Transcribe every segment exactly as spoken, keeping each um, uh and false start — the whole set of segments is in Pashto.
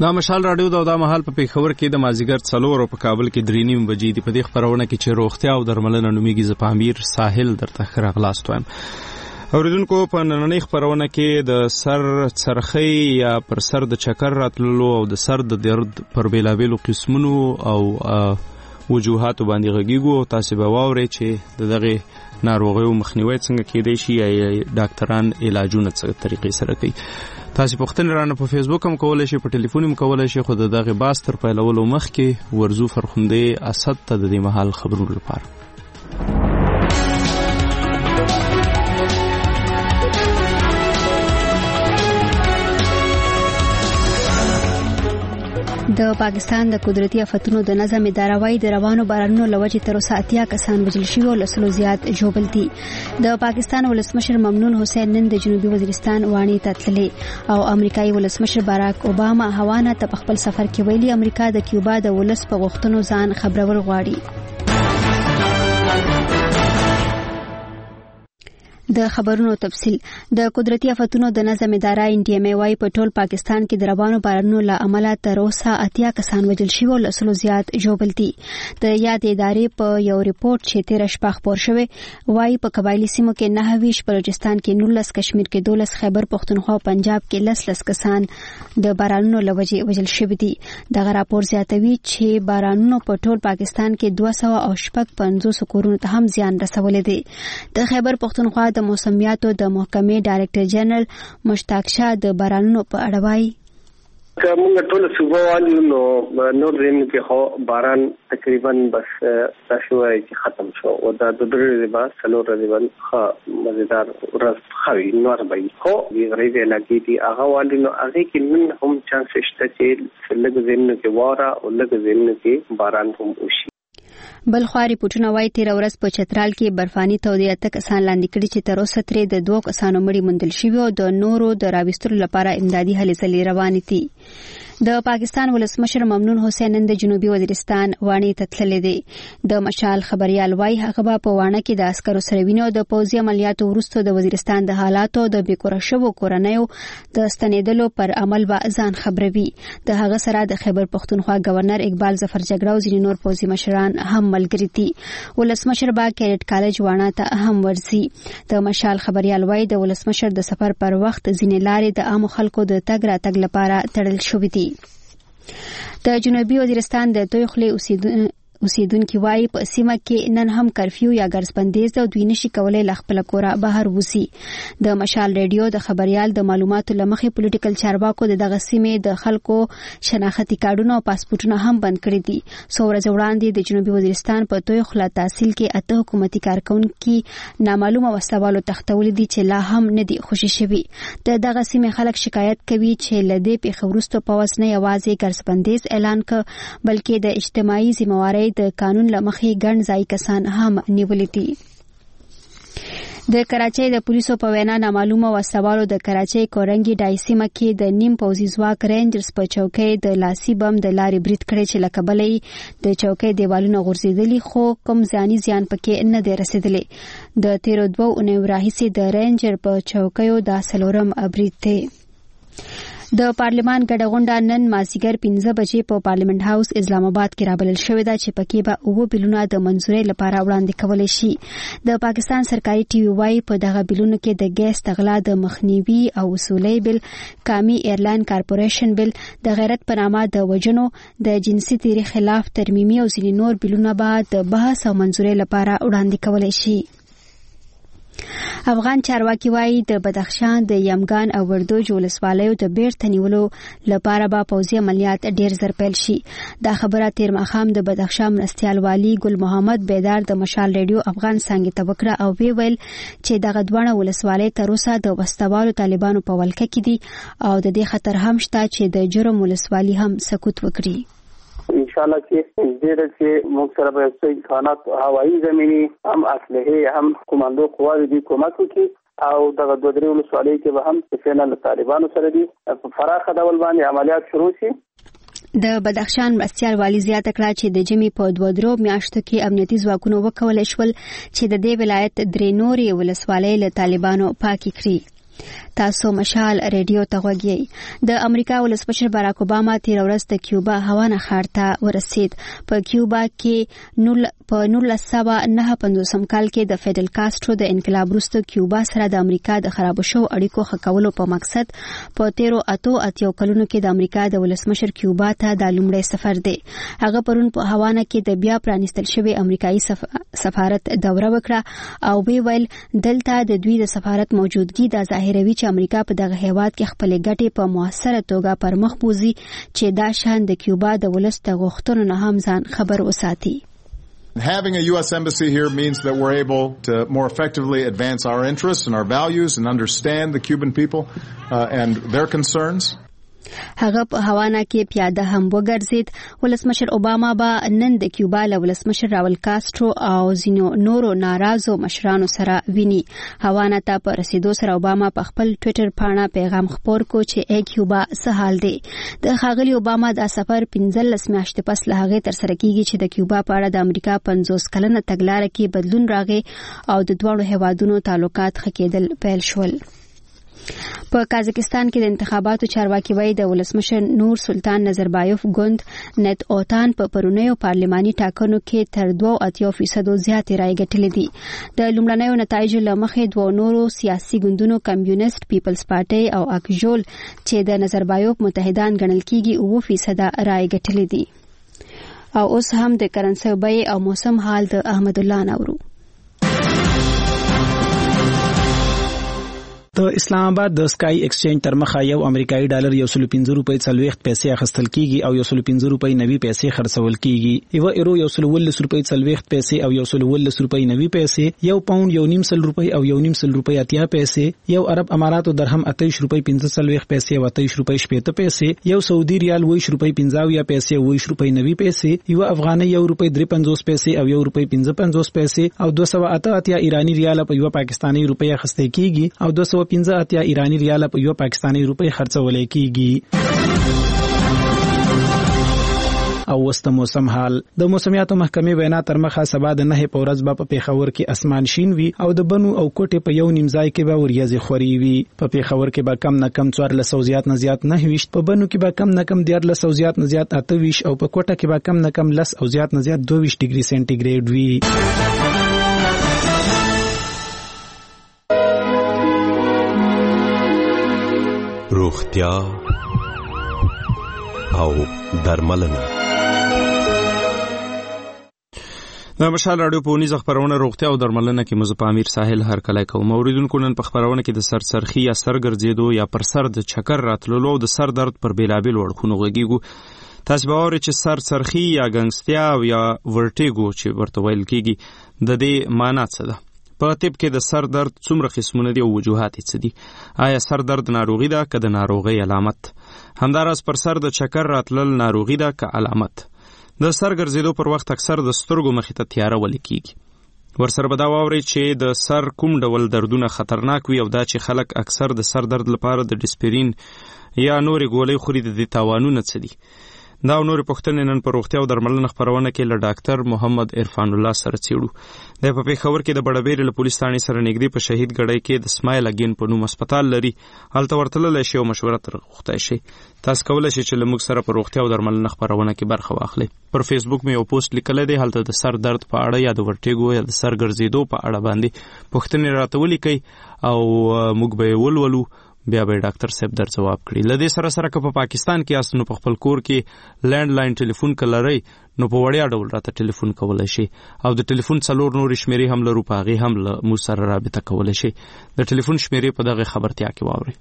دا مشال رادیو دا د محل په پیښور کې د مازیګر څلور او په کابل کې درې نیم بجې دی. په دې خبرونه کې چې روغتیا او درملنه نومیږي ز پامیر ساحل درته خراغلاست وایم. اوریدونکو په نننۍ خبرونه کې د سر څرخی یا پر سر د چکر راتللو او د سر د درد پر بیلابیلو قسمونو او وجوهاتو باندې غږیږو او تاسو به واورئ چې د دغه ناروغیو مخنیوي څنګه کېدای شي یا ډاکټران علاجونه څه طریقې سره کوي. تاسو پوښتنه رانه په فیسبوک هم کولای شئ، په ټلیفون هم کولای شئ، خو د دغه باس تر پیلولو مخکې ورزو فرخنده اسد ته د دې محل خبرونو لپاره. د پاکستان د قدرتي آفتونو د نظم اداره وايي د روانو بارانونو لوجې تر اوسه اتیا کسان وژل شوي او لسلو زیات ژوبل دي. د پاکستان ولسمشر ممنون حسین نن د جنوبي وزیرستان وانی ته تللی او امریکایي ولسمشر باراک اوباما هوانا ته په خپل سفر کې ویلي امریکا د کیوبا د ولس په غوښتنو ځان خبرول غواړي. د خبرونو تفصیل. د قدرتي آفتونو د نظم اداره ان ډي ام ای وايي په ټول پاکستان کې د روانو بارانونو له امله تر اوسه اتیا کسان وژل شوي او لسلو زیات ژوبل دي. د یاد ادارې په یو ریپورت چې تیره شپه خپور شوی وايي په قبایلي سیمو کې نهه ویشت، بلوچستان کې نولس، کشمیر کې دولس، خیبر پښتونخوا او پنجاب کې لس لس کسان د بارانونو له وجې وژل شوي دي. دغه راپور زیاتوي چې بارانونو په ټول پاکستان کې دوه سوه او شپږ پنځوس کورونو ته هم زیان رسولی دی. د خیبر پښتونخوا د موسمیاتو د محکمې ډایرکټر جنرال مشتاق شاه د بارانونو په اړه وایي که موږ ټول صوبه والو نو نور زمين کې خو باران تقریبا بس تاسو وایي چې ختم شو او دا د درې بعد څلور ورځې باندې مزیدار ورځ خوي نور به خو غریب علاقې دي هغه والو نو هغه کې من هم چانس شته چې لږ زمين کې واره او لږ زمين کې باران هم وشي. بل خو ریپورتونه وايي تیر ورځ په چترال کې برفاني تودې اته کسان لاندې کړي چې تر اوسه ترې د دوه کسانو مړي موندل شوي او د نورو د راوستلو لپاره امدادي هلې ځلې روانې دي. د پاکستان ولسمشر ممنون حسین نن د جنوبي وزیرستان وانی ته تللی دی. د مشال خبريال وايي هغه په وانه کې د عسکرو سره وینو د پوځي عملیاتو وروسته د وزیرستان د حالاتو د بیکوره شوو کورنیو د ستنېدلو پر عمل به ځان خبروي. د هغه سره د خیبر پښتونخوا گورنر اقبال ظفر جګړه او ځینې نور پوځي مشران هم ملګري دي. ولسمشر با کیډټ کالج وانه ته هم ورځي. د مشال خبريال وايي د ولسمشر د سفر پر وخت ځینې لارې د عام خلکو د تګ راتګ لپاره تړل شوې دي. د جنوبي وزیرستان د تویخلي اوسیدونکو وايي په سیمه کې نن هم کرفیو یا ګرځبندیز او دوی نشي کولای ل خپل کوره بهر وسی. د مشال ریډیو د خبريال د معلوماتو لمخې پولیټیکل چارواکو د دغه سیمې د خلکو شناختی کارډونه او پاسپورتونه هم بند کړی دي. څو ورځې وړاندې د جنوبي وزیرستان په تویخلا تحصیل کې اته حکومتي کارکونکو نامعلومه وسوالو تختول دي چې لا هم نه دي خوشی شوي. د دغه سیمې خلک شکایت کوي چې لدې په خبرستو په وسنه یوازې ګرځبندیز اعلان ک بلکې د اجتماعي ذمہواری د قانون لمخې ګڼ ځای کسان هم نیولې دي. د کراچۍ د پولیسو په وینا نامعلومه وسوالو د کراچۍ کورنګي ډایسیمه کې د نیم پوځي ځواک رینجرز په چوکۍ د لاسي بم د لارې برید کړی چې لکه بلې د چوکۍ دیوالونه غورځېدلي خو کوم ځاني زیان پکې نه دی رسېدلی. د تیرو دوو اونیو راهیسې د رینجر په چوکیو دا څلورم برید دی. د پارلمان ګډه غونډه نن مازیګر پنځه بجې په پارلیمنت هاوس اسلام آباد کې رابلل شوې ده چې پکې به اووه بیلونه د منځورۍ لپاره وړاندې کولی شي. د پاکستان سرکاري ټي وي وايي په دغه بیلونو کې د ګیس تغلا د مخنیوي او وصولۍ بیل، قامي ایرلاین کارپوریشن بیل، د غیرت په نامه د وژنو، د جنسي تیري خلاف ترمیمي او ځینې نور بیلونه به د بحث او منځورۍ لپاره وړاندې کولی شي. افغان چارواکي وايي د بدخشان د یمګان او وردوج ولسوالیو د بیرته نیولو لپاره به پوځي عملیات ډیر زر پیل شي. دا خبره تیر ماښام د بدخشان مرستیال والی ګل محمد بیدار د مشال ریډیو افغان څنګه تبکره او وی ویل چې دغه دوه ولسوالۍ تر اوسه د وسوالو طالبانو په ولکه کې دي او د دې خطر هم شته چې د جرم ولسوالي هم سکوت وکړي. ان شاء الله چې ډېر چې موږ سره به څه امکانات هوایي زمینی هم اسلحه هم کمانډو قواوې دي کومک وکړي او دغه دوه درې ولسوالۍ کې به هم فعلا طالبانو سره دي په فراخه ډول باندې عملیات شروع شي. د بدخشان مرستیال والی زیاته کړه چې د جمی په دوه درو میاشتو کې امنیتي ځواکونو وکولای شول چې د دې ولایت درې نورې ولسوالۍ له طالبانو پاکي کړي. تاسو مشال ریډیو ته غوږی د امریکا ولسمشر باراک اوباما تیر ورځ د کیوبا هاوانا ښار ته ورسید. په کیوبا کې نول په نولس سوه نهه پنځوسم کال کې د فیدل کاسترو د انقلاب وروسته کیوبا سره د امریکا د خراب شو اړیکو ښه کولو په مقصد په تیرو اتو اتیو کلونو کې د امریکا د ولسمشر کیوبا ته د لومړی سفر دی. هغه پرون په هاوانا کې د بیا پرانیستل شوی امریکایي سفارت دوره وکړه او وی ویل دلته د دوی د سفارت موجودګي د ظاهروي چې امریکا په دغه هیواد کې خپل ګټې په موثره توګه پر مخ بوزي چې دا شان د کیوبا د ولس د غوښتنو نه هم ځان خبر وساتي. Having a U S embassy here means that we're able to more effectively advance our interests and our values and understand the Cuban people uh, and their concerns. هغه په هاوانا کې پیاده هم وګرځید. ولسمشر اوباما به نن د کیوبا له ولسمشر راول کاسترو او زینو نورو ناراضو مشرانو سره ویني. هاوانا ته په رسیدو سره اوباما په خپل ټوئیټر پاڼه پیغام خپور کو چې ای کیوبا څه حال دی. د ښاغلي اوباما دا سفر پنځلس میاشتې پس له هغې ترسره کیږي چې د کیوبا په اړه د امریکا پنځوس کلنه تګلاره کې بدلون راغی او د دواړو هیوادونو تعلقات ښه کېدل پیل شول. په قازقستان کې د انتخاباتو چارواکي وایي د ولسمشر نور سلطان نظربایوف ګوند نت اوتان په پرونیو پارلماني ټاکنو کې تر دوه اتیا فیصدو زیاتې رایې ګټلې دي. د لومړنیو نتایجو له مخې دوه نورو سیاسي ګوندونو کمیونست پیپلز پارټي او اکژول چې د نظربایوف متحدان ګڼل کېږي اوه فیصده رایې ګټلې دي. او اوس هم د کرنسۍ بیې او موسم حال د احمد الله نورو. د اسلام آباد د سکای ایکسچینج تر مخه یو امریکایي ډالر یو سل پنځه روپۍ څلوېښت پیسې اخیستل کیږي او یو سل پنځه روپۍ نوي پیسې خرڅول کیږي. یو ایرو یو سل ولس روپۍ څلوېښت پیسې او یو سل ولس روپۍ نوي پیسې، یو پاوند یو نیم سل روپۍ او یو نیم سل روپۍ اتیا پیسې، یو عرب اماراتو درهم اتهش روپۍ پنځه څلوېښت پیسې او اتهش روپۍ شپېته پیسې، یو سعودي ریال ویش روپۍ پنځه اویا پیسې او ویش روپۍ نوي پیسې، یو افغاني یو روپۍ درې پنځوس پیسې او یو روپۍ پنځه پنځوس پیسې او دوه سوه اته اتیا ایرانی ریال په یو پاکستاني روپۍ اخیستل کیږي او دوه سوه پنځه اتیا ایرانی ریال په یو پاکستاني روپۍ خرڅول کیږي. او وسط موسم حال. د موسمیاتو محکمې وینا تر مخه سبا د نه په ورځ به په پیښور کې اسمان شین وي او د بنو او کوټې په یو نیم ځای کې به وریځې خوري وي. په پیښور کې به کم نه کم څوارلس سوه زیات نه زیات نهه ویشت، په بنو کې به کم نه کم دیارلس سوه زیات نه زیات اته ویشت او په کوټه کې به کم نه کم لس او زیات نه زیات دوه ویشت ډیګري سنټیګریډ وي. روغتیا او درملنه. د مشال راډیو په ونیزه خبرونه روغتیا او درملنه کې مزه په امیر ساحل هر کله کوم. اوریدونکو نن په خبرونه کې د سر سرخی یا سر ګرځېدو یا پر سر د چکر راتللو او د سر درد پر بیلابیل وړکونو غږیږو. تاسو به اورئ چې سر سرخی یا ګنګستیا او یا ورټیګو چې ورته ویل کېږي د دې معنی څه ده؟ په طب کې د سر درد څومره قسمونه دي او وجوهات یې څه دي؟ آیا سر درد ناروغي ده که د ناروغۍ علامت؟ همداراز پر سر د چکر راتلل ناروغي ده که علامت؟ د سر ګرځېدو پر وخت اکثر د سترګو مخې ته تیاره ولې کیږي؟ ورسره به دا واورئ چې د سر کوم ډول دردونه خطرناک وي او دا چې خلک اکثر د سر درد لپاره د ډسپرین یا نورې ګولۍ خوري د دې تاوانونه څه دي؟ دا او نورې پوښتنې نن په روغتیا او درملنه خپرونه کې له ډاکټر محمد عرفان الله سره څېړو. دی په پېښور کې د بډبېرې له پولیس تاڼې سره نږدې په شهید ګړی کې د سمایل اګین په نوم هسپتال لري، هلته ورتللی شئ او مشوره ترې غوښتی شئ. تاسو کولی شئ چې له موږ سره په روغتیا او درملنه خپرونه کې برخه واخلئ. پر فیسبوک مې یو پوسټ لیکلی دی، هلته د سر درد په اړه یا د ورټیګو یا د سر ګرځېدو په اړه باندې پوښتنې راته ولیکئ او موږ به یې ولولو، بیا به ډاکټر صاحب در جواب کړي. له دې سره سره که په پاکستان کې یاست نو په خپل کور کې لینډ لاین ټلیفون که لرئ نو په وړیا ډول راته ټلیفون کولی شي او د ټلیفون څلور نورې شمیرې هم لرو، په هغې هم له موږ سره رابطه کولی شي. د ټلیفون شمیرې په دغه خبرتیا کې واورئ.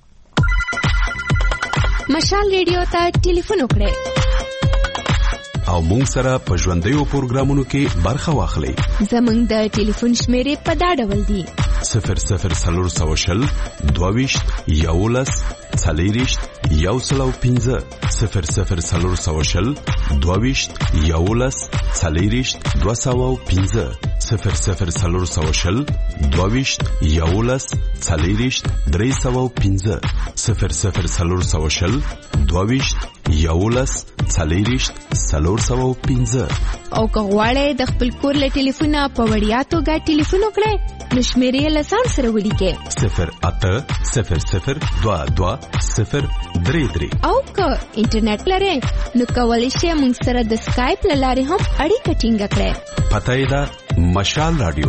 مشال ریډیو ته ټلیفون وکړئ او مونږ سره په ژوندیو پروګرامونو کې برخه واخلئ. زمونږ د ټلیفون شمیرې په دا ډول دي: صفر صفر څلور سوه شل دوه ویشت یولس څلېرویشت یو سل او پنځه، صفر صفر څلور سوه شل دوه ویشت یولس څلېرویشت دوه سوه او پنځه، صفر صفر څلور سوه شل دوه ویشت یولس څلېرویشت درې سوه او پنځه، صفر صفر څلور سوه شل دوه ویشت یولس څلېرویشت څلور سوه او پنځه. او که غواړئ د خپل کور له ټلیفونه په وړیا توګه ټلیفون وکړئ نو شمیرې لسان سره ولیکئ صفر اته صفر صفر دوه دوه صفر درې درې. او که انټرنیټ لرئ نو کولی شئ موږ سره د سکایپ له لارې هم اړیکه ټینګه کړئ. پته یې ده مشال رادیو.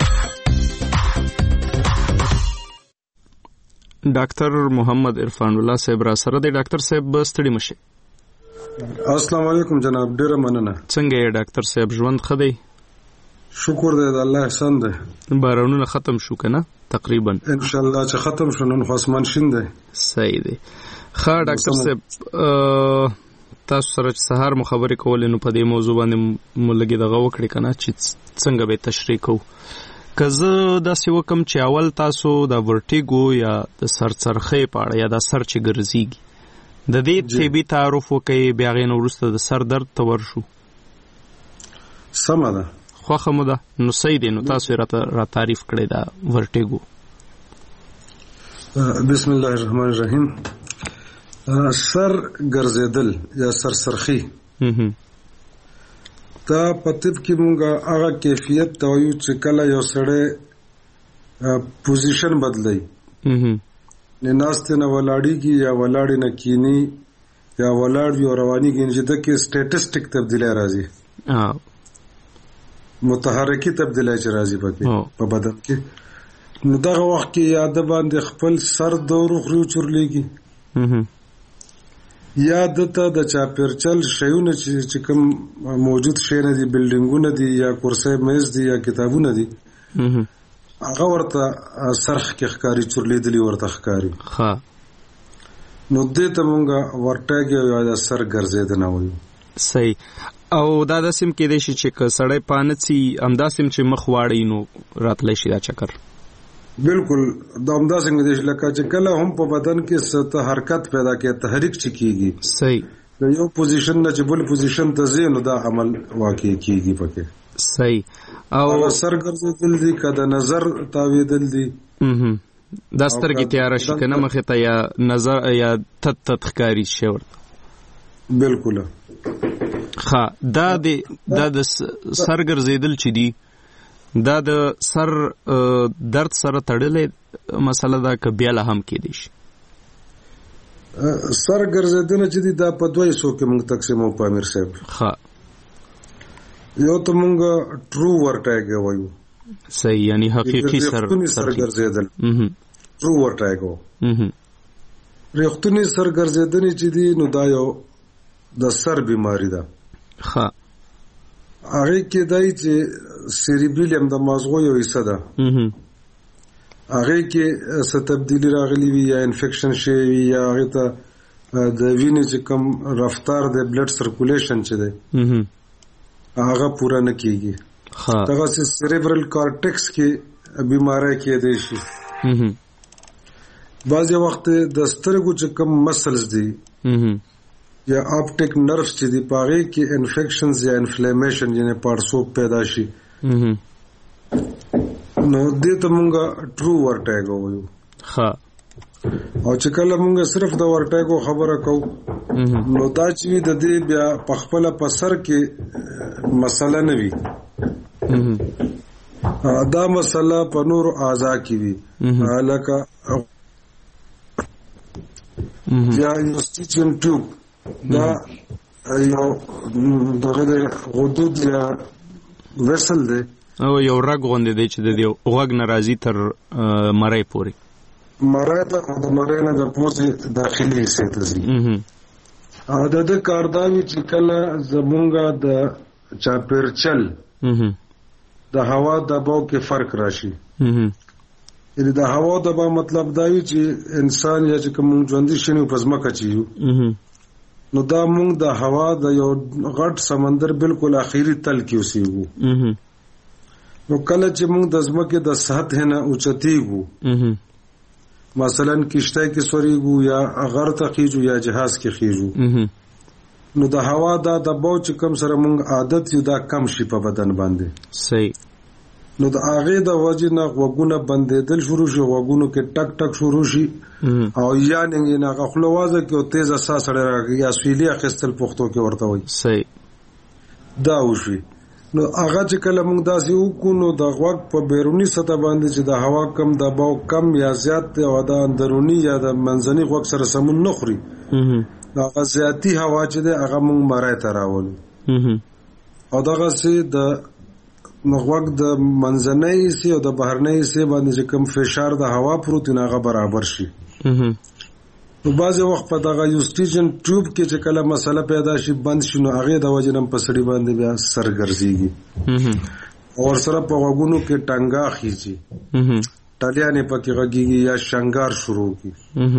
ډاکټر محمد عرفان الله صاحب را سره دی. ډاکټر صاحب ستړي مشه. السلام علیکم جناب، ډیره مننه. څنګه یې ډاکټر صاحب؟ ژوند ښه دی؟ شکر دی، د الله احسان دی. بارانونه ختم شو کنه تقریبا؟ ان شاء الله چې ختم شو نن خو اسمان شین دی. صحیح دی. ښه ډاکټر صاحب تاسو سره چې سهار مو خبرې کولې نو په دې موضوع باندې مو لګي دغه وکړي کنه چې څنګه به تشریح کوو. که زه داسې وکم چې اول تاسو د ورټیګو یا د سرڅرخۍ په اړه یا د سر چې ګرځېږي د دې طبي تعارف وکړئ، بیا هغې نه وروسته د سر درد ته ورشو. سمه ده، خوښه مو ده. نو صحیح دی، نو تاسو یې راته را تعریف کړئ د ورټیګو. بسم الله الرحمن الرحیم. سر ګرځېدل یا سرسرخي دا په طب کې مونږه هغه کیفیت ته وایو چې کله یو سړی پوزیشن بدلوي، نه ناستې نه ولاړېږي یا ولاړې نه کینی یا ولاړ وي او روانېږي، چې دکې سټیټسټیک تبدیلی راځي، متحرکي تبدیلی چې راځي پکې په بدن کې. نو دغه وخت کې یا د باندې خپل سر د روخري چورلېږي یا دته د چاپیرچل شیونه چې کوم موجود شی نه دي، بلډینګونه دي یا کرسۍ میز دي یا کتابونه دي، هغه ورته سرخ کې ښکاري، چورلېدلي ورته ښکاري. نو دې ته مونږه ورټیګ یا د سر ګرځېدنه وایو. صحیح. او دا داسې هم کېدای شي چې که سړی پانڅي همداسې هم چې مخ واړوي نو راتلی شي دا چکر. بالکل دا همداسې کېدای شي لکه چې کله هم په بدن کې څه حرکت پیدا کوي، تحریک چې کېږي، صحیح، د یو پوزیشن نه چې بل پوزیشن ته ځي نو دا عمل واقع کېږي پکې. صحیح. او سر ګرځېدل دي که د نظر تاوېدل دي، دا سترګې تیاره شي که نه مخې ته یا نظر یا تت تت ښکاري شي ورته. بالکل. ښه، دا د دا د سر ګرځېدل چې دي دا د سر درد سره تړلې مسله ده که بیا له هم کېدای شي؟ سر ګرځېدنه چې دي دا په دوه حصو کې موږ تقسیمو په امیر صاحب. ښه. یو ته موږ ټرو ورټیګ وایو. صحیح، یعنی حقیقي سر سر ګرځېدل ټرو ورټیګ. ریښتونی سر ګرځېدنې چې دي نو دا یو د سر بیماری ده. ښه. هغې کې دی چې سیریبیلیم د مازغو یو حصه ده، هغې کې څه تبدیلي راغلی وي یا انفیکشن شوی وي یا هغې ته د وینې چې کوم رفتار د بلډ سرکولیشن چې دی هغه پوره نه کېږي. دغسې سیریبرل کارټکس کې بیماری کېدای شي. بعضې وخت د سترګو چې کوم مسلز دي یا آپټیک نرفز چې دی په هغې کې انفیکشنز یا انفلیمیشن یعنی پاړسوب پیدا شي نو دې ته مونږه ټرو ورټیګ وایو. ښه. او چې کله مونږ صرف د ورټیګو خبره کوو نو دا چې وي د دې بیا په خپله په سر کې مسله نه وي، دا مسله په نورو اعضا کې وي، لکه یا یوستیچیم ټیوب دا یو دغه د غدود یا ویسل دی او یو رګ غوندې دی چې د دې غوږ نه راځي تر مرۍ پورې. مرۍ ته د مرۍ نه د پوزې داخلي حصې ته ځي. د ده کار دا وي چې کله زمونږه د چاپیرچل د هوا دباو کې فرق راشي، یعنې د هوا دباو مطلب دا وي چې انسان یا چې کوم ژوندي شی په ځمکه چې یو نو دا مونږ د هوا د یو غټ سمندر بالکل اخیری تل کې اوسېږو. نو کله چې مونږ د ځمکې د سطح نه اوچتېږو، مثلا کشته کې سورېږو یا غر ته خیږو یا جهاز کې خیږو، نو د هوا دا دباو چې کم سره مونږ عادت یو دا کم شي په بدن باندې. صحیح. نو د هغې د وجې نه غوږونه بندېدل شروع شي، غوږونو کې ټک ټک شروع شي او یا نه هغه خوله وازه کې او تیزه ساه سړی راکړي یا سویلي اخیستل پښتو کې ورته وایي. صحیح. دا وشي نو هغه چې کله موږ داسې وکړو نو د غوږ په بیرونی سطح باندې چې د هوا کم دباو کم یا زیات دی او د اندرونی یا د منځني غوږ سره سمون نه خوري دا هغه زیاتی هوا چې دی هغه موږ مرای ته راولو او دغه سي د غوږ د منځنۍ سي او د بهرنۍ سي باندې چې کم فشار د هوا پروت نه هغه برابر شي. نو بعض وخت په دغه یوسټیجن ټیوب کې چې کله مسله پیدا شي بند شي نو هغه د وجنم په سړي باندې بیا سر ګرځيږي او سره په وګونو کې ټنګا خيږي ټالیانه پکې غږیږي یا شنګار شروع کی.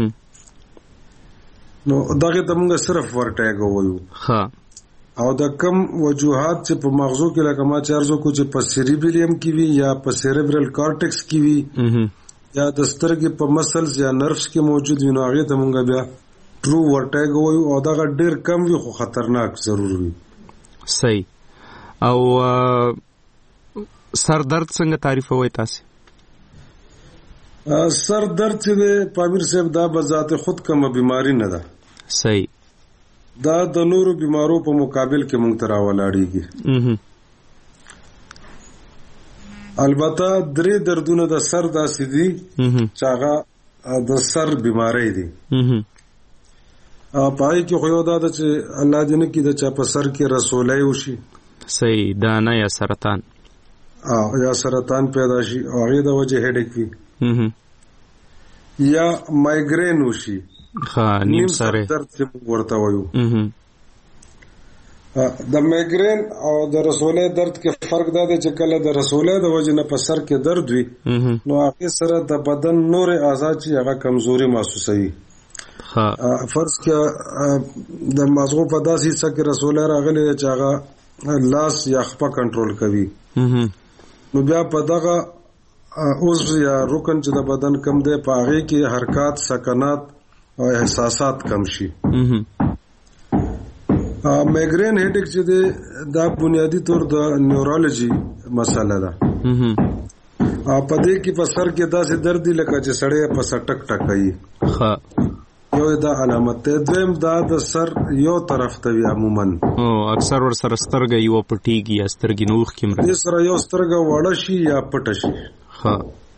نو دغه ته موږ صرف ورټیګ وایو. ها او د کم وجوهات چې په مغزو کې لکه ما چارزو کو چې په سیریبیلیم کې وي یا په سیریبرل کارټکس کې وي یا د سترګې په مسلز یا نرفز کې موجود وي نو هغه ته موږ بیا ټرو ورټیګ وایو او دا ډېر کم وي خو خطرناک ضرور وي. صحیح. او سر درد څنګه تعریفوي تاسو؟ سر درد چې پامیر صاحب دا بذات خود کومه بیماری نه ده. صحیح. دا د نورو بیمارو په مقابل کې مونږ ته راولاړیږي. البته درې دردونه د سر داسې دي چې هغه د سر بیماری دي. پای کې خو یو دا ده چې الله دې نه کړي د چا په سر کې رسولای وشي. صحیح. دانه یا سرطان یا سرطان پیدا شي او هغه د وجه هډیک وي یا مایګرین وشي. ها نیم سره درد ورته وایو. د مایګرین او د رسولې درد کې فرق دا دی چې کله د رسولې د وجه نه په سر کې درد وي نو هغه سره د بدن نور اعضاء چې هغه کمزوري محسوسوي. ها فرض کې د مازغو په داسې حصہ کې رسولې راغلي چې هغه لاس یا خپه کنټرول کوي نو بیا په دغه اوس یا رکن چې د بدن کم دی په هغه کې حرکات سکنات او احساسات کم شي. مایګرین هډیک چې دا بنیادی طور د نیورولوژي مسله ده. په دې کې په سر کې داسې درد دی لکه چې سړی په سټک ټکایي. ها یو دا علامت ده. دویم دا د سر یو طرف ته وي عموما او اکثر ور سره سترګې یو پټیږي یا سترګې نوخ کې مري. دې سره یو سترګه وړه شي یا پټه شي. ها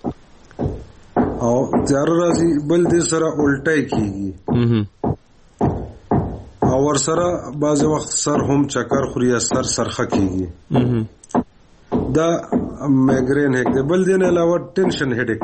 او تیار راځي بل دې سره الټای کیږي او ور سره بعض وخت سر هم چکر خوري یا سر سرخه کیږي. دا مایګرین هډیک دی. بل دې نه علاوه ټینشن هډیک.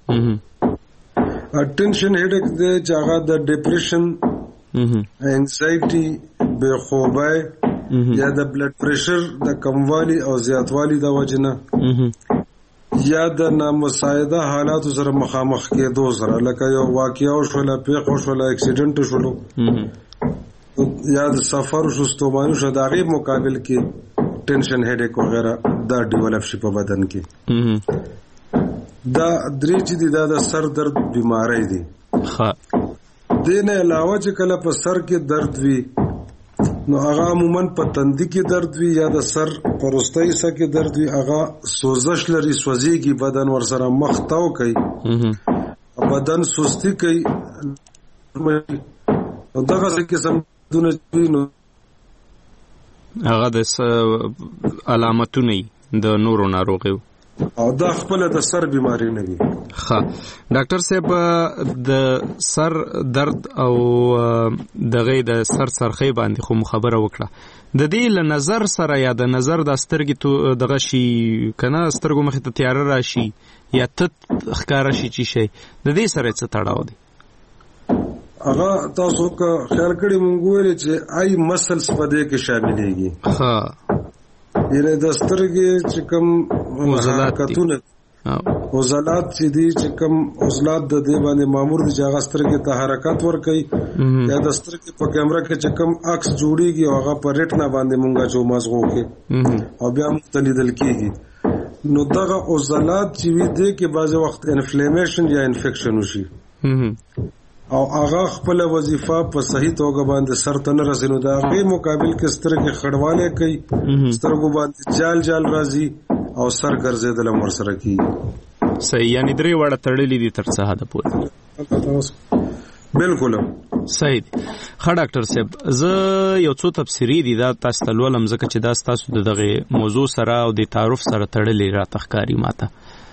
ټینشن هډیک دی چې هغه د ډیپریشن انزایټي بے خوبۍ یا د بلډ پریشر د کموالي او زیاتوالي د وجنه یا د نامساعده حالاتو سره مخامخ کېدو سره لکه یو واقعیا شوله پیښه شوله اکسیډنټ شولو یا د سفر شو ستومانو شو د هغې مقابل کې ټینشن هډیک وغیره دا ډیولپ شي په بدن کې. دا درې چې دي دا د سر درد بیماری دي. دې نه علاوه چې کله په سر کې درد وي نو هغه عموما په تندي کې درد وي یا د سر په وروستۍ حصہ کې درد وي هغه سوزش لري سوځيږي بدن ور سره مخ تاو کوي بدن سستی کوي دغه څه قسم دونه نو هغه د علامتونه د نورو ناروغیو او دا خپل د سر بیماری نه وي. ها ډاکټر صاحب د سر درد او دغه د سر سرخی باندې خو خبره وکړه د دې له نظر سره یا د نظر د سترګې تو دغه شي کنه سترګو مخ ته تیار راشي یا تت ښکارا شي چې شي د دې سره څه تړاو دی؟ هغه تاسو که خیال کړی مونږ ویل چې آی مسلز په دې کې شاملېږي. ها یره د سترګې چې کوم حرکتونه عضلات چې دي چې کوم عضلات د دې باندې مامور دي چې هغه سترګې ته حرکت ورکوي یا د سترګې په کیمرا کې چې کوم عکس جوړیږي هغه په ریټنا باندې مونږه جو مازغو کې او بیا مختلدل کیږي نو دغه عضلات چې وي دي کې بعض وخت انفلیمیشن یا انفیکشن وشي او هغه خپل وظیفه په صحیح توګه باندې سر ته نه رسینو دا په مقابل کې سترګې خړواله کوي سترګو باندې جال جال راځي او سر ګرځیدل مر سره کی. صحیح. یعنی درې وړه تړلې دي تر څه حد پورې. بالکل صحیح ښه ډاکټر صاحب زه یو څو تفسیری دي دا تاسو ته لولم ځکه چې دا تاسو د دغه موضوع سره او د تعارف سره تړلې را تخکاری ماته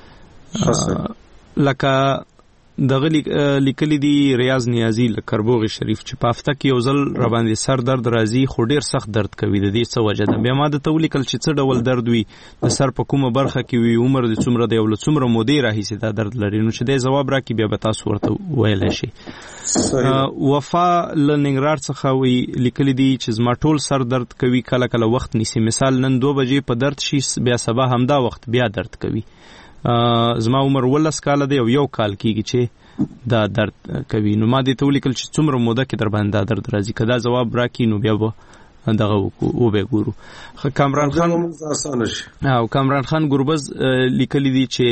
لکه دغه لیکلي دي ریاض نیازی لکربوغ شریف چې په هفته کې یو ځل را باندې سر درد راځي خو ډیر سخت درد کوي د دې څه وجه ده بیا ما د تولیکل چې څه ډول درد وي د سر په کومه برخه کې وي عمر د څومره دی او له څومره مودې راهیسې دا درد لري نو چې دا جواب راکړي بیا به تاسو ورته ویلی شي وفا له ننګرهار څخه وی لیکلي دي چې زما ټول سر درد کوي کله کله وخت نیسي مثال نن دو بجې په درد شي بیا سبا همدا وخت بیا درد کوي زما عمر ولس کال دی او یو کال کېږي چې دا درد کوي نو ما دې ته ولیکل چې څومره موده کې در باندې دا درد راځي که دا ځواب راکړي نو بیا به دغه وبه ګورو. کامران خان او کامران خان ګوربز لیکلي دي چې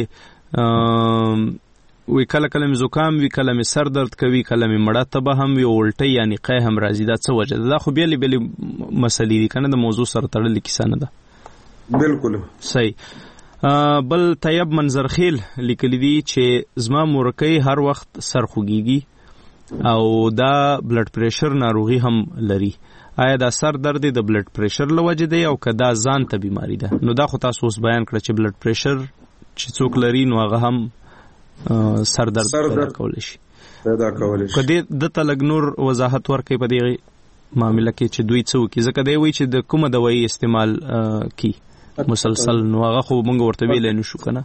وی کله کله مې زکام وی کله مې سر درد کوي کله مې مړه تبه هم وی الټی یعنی قی هم راځي دا څه وجه ده دا خو بیلې بیلې مسلې دي کنه د موضوع سره تړلې کیسه نه ده بالکل صحیح. بل طیب منظرخیل لیکلی دی چې زما مورکۍ هر وخت سر خوږیږي او دا بلډ پریشر ناروغي هم لري آیا دا سر درد د بلډ پریشر له وجې دی او که دا ځان ته بیماری ده نو دا خو تاسو اوس بیان کړه چې بلډ پریشر چې څوک لري نو هغه هم سر درد پیدا کولی شي پیدا کولی شي که دې دته لږ نور وضاحت ورکړئ په دې معامله کې چې دوی څه وکړي ځکه دی وایي چې د کومه دوایي استعمال کی مسلسل نو هغه خو مونږ ورته ویلای نشو کنه.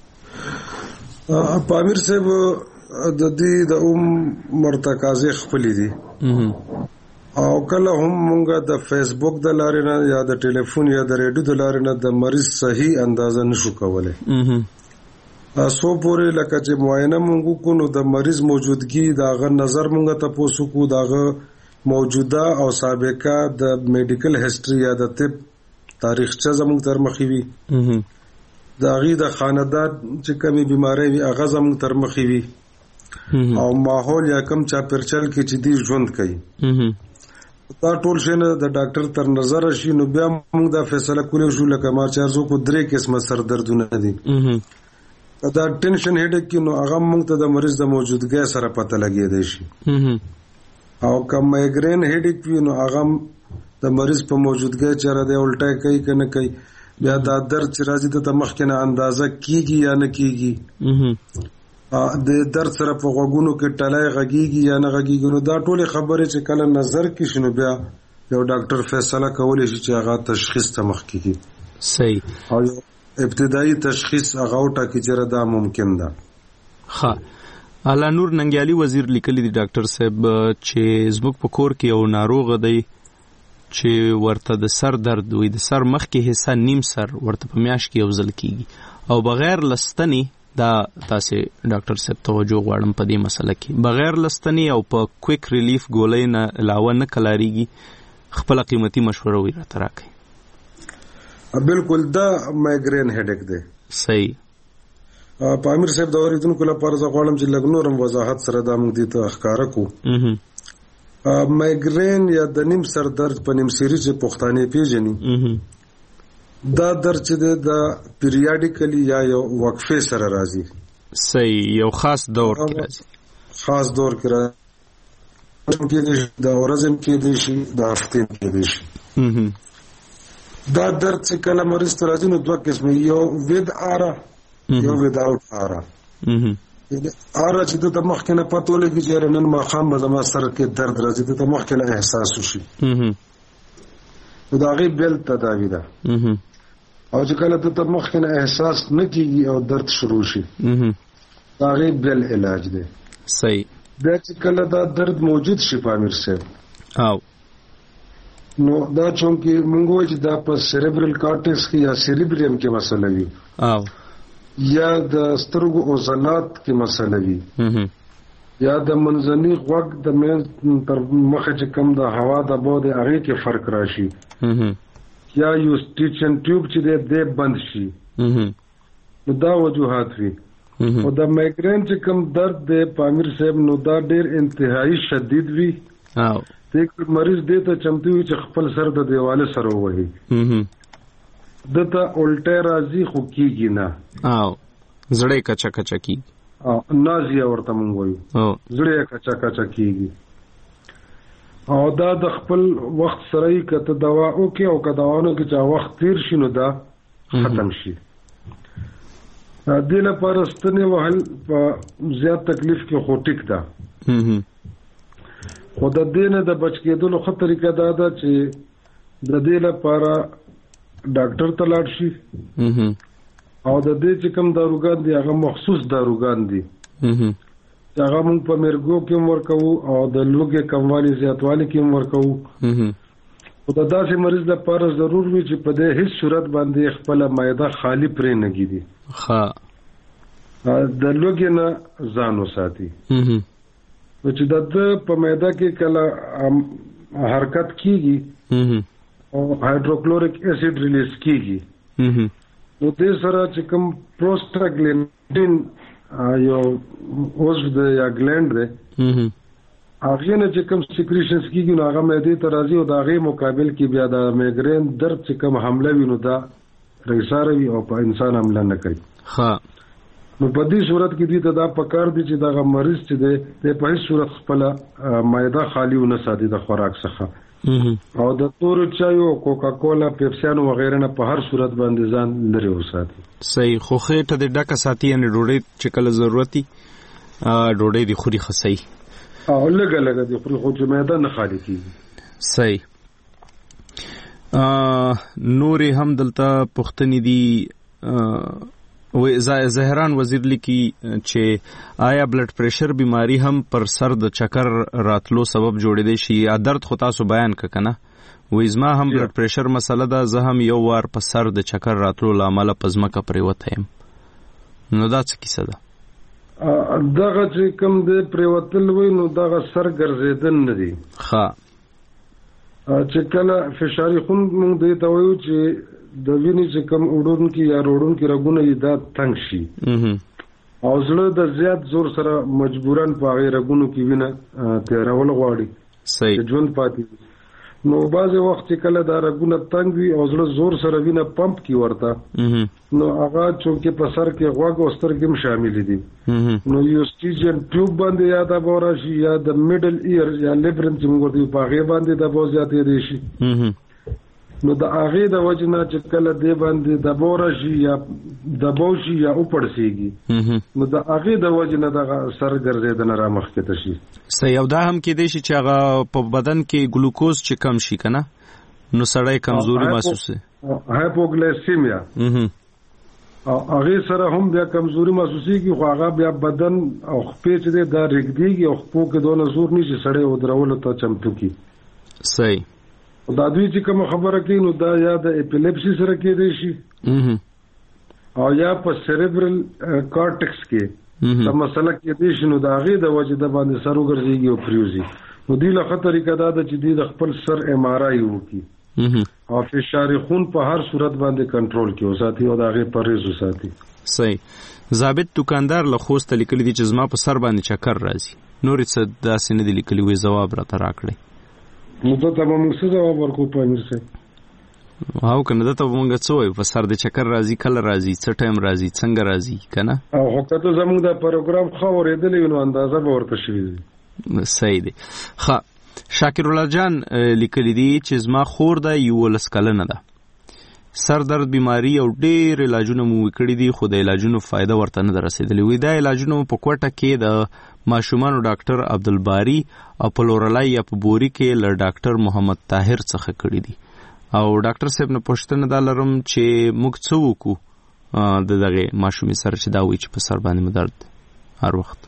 پامیر صاحب د دې د اوم مرتکزې خپل دي او کله هم مونږ د فیسبوک د لارې نه یا د ټلیفون یا د ریډیو د لارې نه د مریض صحیح اندازه نشو کولای سو پورې لکه چې معاینه مونږ کو نو د مریض موجودګي داغه نظر مونږ ته پوسو کو داغه موجوده او سابقه د میډیکل هیستوري یا د طب تاریخچه زموږ تر مخې وي د هغې د خاندان چې کومې بیمارۍ وي هغه زموږ تر مخې وي او ماحول یا کم چاپیرچل کې چې دی ژوند کوي دا ټول شی نه د ډاکټر تر نظر شي نو بیا موږ دا فیصله کولی شو لکه ما چې ارزو کو درې قسمه سر دردونه دي دا ټینشن هډیک کې نو هغه موږ ته د مریض د موجودګۍ سره پته لګېدی شي او که مایګرین هډیک وي نو هغه د مریض په موجودګۍ چېرې دی الټی کوي که نه کوي بیا دا درد چې راځي ته مخکې نه اندازه کېږي یا نه کېږي د درد سره په غوږونو کې ټلی غږیږي یا نه غږیږي نو دا ټولې خبرې چې کله نظر کې شي نو بیا یو ډاکټر فیصله کولی شي چې هغه تشخیص ته مخکې کړي صحیح او ابتدایي تشخیص هغه وټاکي چې دا ممکن ده. ښه اعلی نور ننګیالي وزیر لیکلی دی ډاکټر صاحب چې زموږ په کور کې یو ناروغ دی چې ورته د سر درد وي د سر مخکې حصہ نیم سر ورته په میاشت کې یو ځل کېږي او بغیر لستنې دا تاسې ډاکټر صاحب توجه غواړم په دې مسله کې بغیر لستنې او په کویک ریلیف ګولۍ نه علاوه نه کلاریږي خپله قیمتي مشوره وي راته راکړئ. بالکل دا مایګرین هډیک دی صحیح. په امیر صاحب د اورېدونکو لپاره زه غواړم چې لږ نور هم وضاحت سره دا موږ دې ته ښکاره کړو. مایګرین یا د نیم سر درد په نیم سری چې پښتانه پیژني دا درد چې د پیریاډیکلی یا یو وقفه سره راځي صحیح یو خاص دور کې راځي خاص دور کې راځي د ورځې کې دی شي د هفتې کې دی شي دا درد چې کله مریض ته راځي نو دوه قسمه یو ود آرا یو وداوت آرا آره چې ته مخکې نه پته ولګي چې نن ماښام به زما سر کې درد راځي ته مخکې نه احساس وشي نو د هغې بیل تداوي ده او چې کله ته مخکې نه احساس نه کېږي او درد شروع شي د هغې بیل علاج دی صحیح. بیا چې کله دا درد موجود شي په امیر صاحب او نو دا چونکې مونږ وایو چې دا په سیریبرل کارټیکس کې یا سیریبریم کې مسله وي او یا د سترګو عضلات کې مسله وي یا د منځني غوږ د مین تر مخه چې کم د هوا د بو د هغې کې فرق راشي یا یو سټیچن ټیوب چې دی دی بند شي نو دا وجوهات وي او د مایګرین چې کم درد دی په امیر صاحب نو دا ډېر انتهایی شدید وي د مریض دې ته چمتو وي چې خپل سر د دیواله سره ووهي دته الټی راځي خو کېږي نه او زړه یې کچه کچه کېږي نازیه ورته مونږ وایو زړه یې کچه کچه کېږي او دا د خپل وخت سره یې کته دوا او کې او کداونو کې چې وخت تیر شي نو دا ختم شي. د لپاره ستنه وهل په زیات تکلیف کې خو ټیک ده. خو د دې نه د بچ کېدلو خو طریقه دا ده چې د دې لپاره ډاکټر ته لاړ شي او د دې چې کوم داروګان دي هغه مخصوص داروګان دي چې هغه موږ په مرګو کې ورکوو او د لوګي کموالي زیاتوالي کې ورکوو. او د داسې مریض لپاره ضرور وي چې په دې هیڅ صورت باندې خپل معده خالی پرې نه کیږي. ها د لوګي نه ځان وساتي. نو چې د په معده کې کله حرکت کیږي او هایدروکلوریک اسید ریلیز کیږي نو دې سره چې کوم پروستاګلینډین یو اوس د یا ګلند ده هغه نه چې کوم سیکریشنز کیږي نو هغه معده ته راځي او د هغه مقابل کې بیا د میګرین درد چې کوم حمله وینو دا رئیساره وي او په انسان حمله نه کوي. ها نو په دې صورت کې دې ته دا پکار دي چې دا مریض چې دی په هیڅ صورت خپل معده خالی ونه ساتي د خوراک څخه او د تور چایو کوکا کولا پیپسیانو وغیرہ نه په هر صورت باندې ځان لري وساتي. صحیح. خو خېټه د ډکه ساتي ان ډوډۍ چې کله ضرورتي ډوډۍ د خوري خسي او لګا لګا د خوري خو چې معده نه خالی کیږي. صحیح. نورې هم دلته پښتنې دي و زهران وزیر لیکي چې آیا بلډ پریشر بیماری هم پر سر د چکر راتلو سبب جوړېدای شي یا درد خو تاسو بیان ک کنه و ازما هم بلډ پریشر مسله ده زه هم یو وار په سر د چکر راتلو لامل پزماکه پریوته يم نو دا څه کیسه ده؟ دغه چې کوم د پریوتل وای نو دغه سر ګرځیدل نه دي. ها چې کله فشاري خون موږ دې ته وایو چې د وینې چې کم وډون کې یا روډون کې رګونه یې دا تنګ شي او زړه د زیات زور سره مجبورن په هغه رګونو کې وینه تیرول غواړي. صحیح. ژوند پاتې نو بعضې وخت چې کله دا رګونه تنګ وي او زړه زور سره وینه پمپ کی ورته نو هغه چونکې په سر کې غوږ او سترګې هم شامل دي نو یو سټیجن ټیوب باندې یا د بورا شي یا د میډل ایر یا لیبرن چې موږ ورته په هغه باندې د بوز زیاتې دي شي نو د هغه د وجنه چې کله دی باندې د بورا شي یا د بوشي یا اوپړسيږي نو د هغه د وجنه د سر ګرځیدنه را مخ کې تشي. صحیح. او دا هم کې دی چې هغه په بدن کې ګلوکوز چې کم شي کنه نو سړی کمزوري محسوسه هایپوګلیسیمیا او هغه سره هم بیا کمزوري محسوسيږي خو هغه بیا بدن او خپې چې دا رګديږي او خپو کې دونه زور نشي سړی ودرول ته چمتو کی. صحیح. دا دوی چې کوم خبره کوي نو دا یا د اپیلیپسي سره کېدای شي او یا په سیریبرل کارټکس کې دا مسله کېدای شي نو دا هغه د وجه د باندې سر وګرځيږي او پریوزي نو دی له خطرې کدا د چې دی د خپل سر ایم آر آی وکي او فشار خون په هر صورت باندې کنټرول کې وساتي او دا هغه پرېز وساتي. صحیح. ضابط دکاندار له خوست لیکلي دي چې زما په سر باندې چکر راځي نور څه داسې نه دي لیکلي وي جواب راته راکړي نو ته به موږ څه جواب ورکو پامیر سره او کنه دا ته موږ څه وایو په سر د چکر راځي کله راځي څه ټایم راځي څنګه راځي کنه او وخته زموږ د پروګرام خو ورېدلې نو اندازه به ورته شوې. صحیح دی. ښه شاکر الله جان لیکلی دی چې زما خور ده یولس کلنه ده سر درد بیماری او ډېر علاجونه مو وکړي دي خو د علاجونو فایده ورته نه رسیدلې وي. دا علاجونه په کوټه کې د ماشومانو ډاکټر عبدالباری او په لورلای یا په بوري کې له ډاکټر محمد طاهر څخه کړي دي او ډاکټر صاحب نه پوښتنه دا لرم چې موږ څه وکړو د دغه ماشومې سره چې دا وایي چې په سر باندې مو درد هر وخت.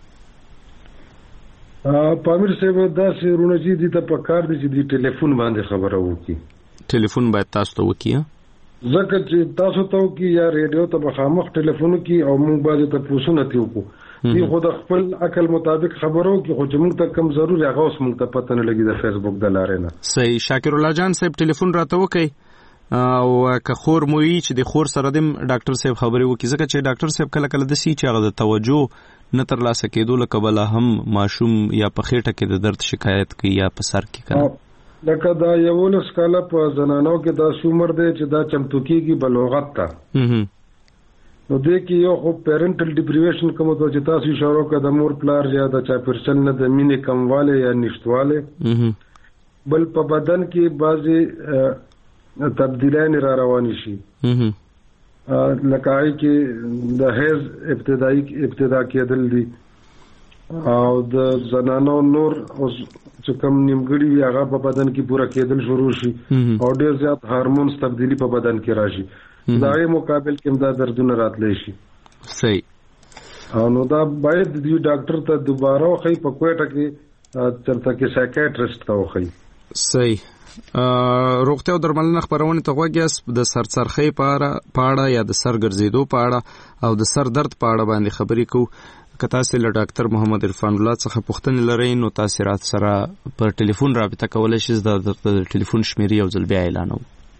پامیر صاحب دا سرونه چې دي ته په کار دي چې د ټلیفون باندې خبره وکړي. ټلیفون باید تاسو ته وکړي ځکه چې تاسو ته وکړي یا ریډیو ته بخامخ ټلیفون کې او موږ باندې ته پوښتنه وکړو دی خو د خپل عقل مطابق خبرو کې خو چې موږ ته کم ضروري هغه اوس موږ ته پته نه لګي د فیسبوک د لارې نه. صحیح. شاکر الله جان صاحب ټلیفون راته وکړي او که خور مو وي چې د خور سره د ډاکټر صاحب خبرې وکړي ځکه چې ډاکټر صاحب کله کله د سی چې هغه د توجه نه ترلاسه کېدو له کبله هم ماشوم یا په خېټه کې د درد شکایت کوي یا په سر کې کوي لکه دا یولس کاله په زنانو کې دا عمر دی چې دا چمتو کېږي بلوغت ته نو دې کې یو خو پیرنټل ډیپریویشن کوم ته چې تاسو اشاره وکړه د مور پلار یا د چاپیرچل نه د مینې کمواله یا نشټواله بل په بدن کې بعضي تبدیلان را روان شي لکه کې د هیز ابتدایي ابتدا کېدل دي او د زنانو نور اوس چې کوم نیمګړي وي هغه په بدن کې پوره کېدل شروع شي او ډېر زیات هارمونز تبدیلی په بدن کې راشي دا یې مقابل کې دا دردونه راتلی شي. صحیح. او نو دا باید د ډاکټر ته دوباره وخی په کوټه کې چرته کې سایکیاټریسټ ته وخی. صحیح. روغتیا او درملنه خبرونه ته غوږیاس د سرسرخی په اړه یا د سر ګرځېدو په اړه او د سر درد په اړه باندې خبرې کوو. که تاسو له ډاکټر محمد عرفان الله څخه پوښتنه لرئ نو تاسو رات سره پر ټلیفون رابطه کولای شئ. د ټلیفون شمیرې یو ځل بیا اعلانوم.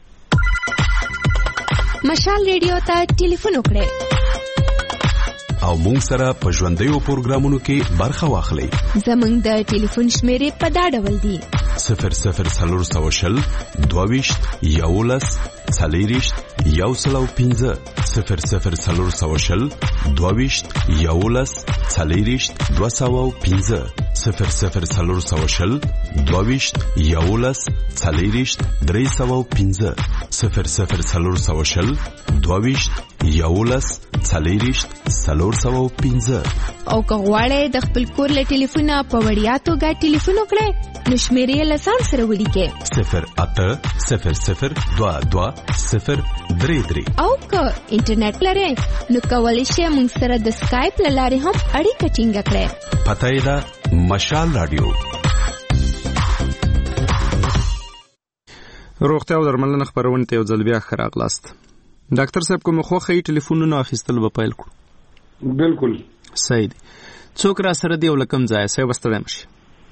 مشال ریډیو ته ټلیفون وکړئ او مونږ سره په ژوندیو پروګرامونو کې برخه واخلئ. زمونږ د ټلیفون شمیرې په دا ډول دي: صفر صفر څلور سوه شل دوهویشت یولس څلېرویشت یو سل او پنځه صفر صفر څلور سوه شل دوهویشت یولس څلېرویشت دوه سوه او پنځه صفر صفر څلور سوه شل دوهویشت یولس څلېرویشت درې سوه او پنځه صفر صفر څلور سوه شل دوهویشت یولس څلېرویشت څلور سوه او پنځه. او که غواړئ د خپل کور له ټلیفونه په وړیا توګه ټلیفون وکړئ نو شمیرې له ځان سره ولیکئ: صفر اته صفر صفر دوه دوه صفر درې درې. او که انټرنیټ لرئ نو کولی شئ موږ سره د سکایپ له لارې هم اړیکه ټینګه کړئ. پته یې ده مشال راډیو. روغتیا او درملنه خبرونه ته یو ځل بیا ښه راغلاست. ډاکټر صاحب کوم خوښه ټلیفونونه اخیستل به پیل کړو؟ بالکل صحیح دی. څوک را سره دی او لکم ځای سه وستړی مشي؟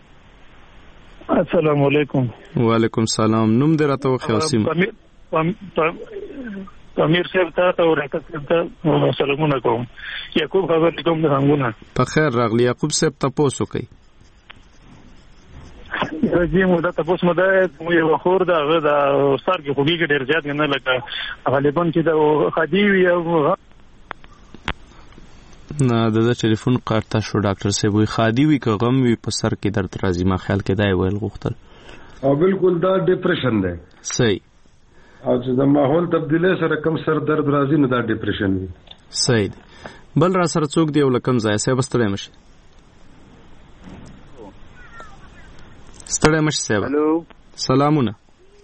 السلام علیکم. وعلیکم السلام. نوم دې راته وښیه او سیمه؟ امیر صاحب ته او راته ته سلامونه کوم. یعقوب خبرې کوم د څنګه؟ په خیر راغلی یعقوب صاحب. تاسو کوي راځي مو دا تاسو مو دا یو خور دا دا سر کې خوږی کې ډیر زیات نه لکه غالبا چې دا خدي وي او نه د ټلیفون قطع شو. ډاکټر صاحب وی خادي وی که غم وی په سر کې درد راځي. ما خیال کې دا ویل غوښتل. او بالکل دا ډیپریشن دی. صحیح. او چې د ماحول تبدیلی سره کم سر درد راځي نو دا ډیپریشن وي. صحیح دی. بل را سره څوک دی او لکم ځای سه وستړی مشي؟ ستړی مشي صاحب. الو سلامونه.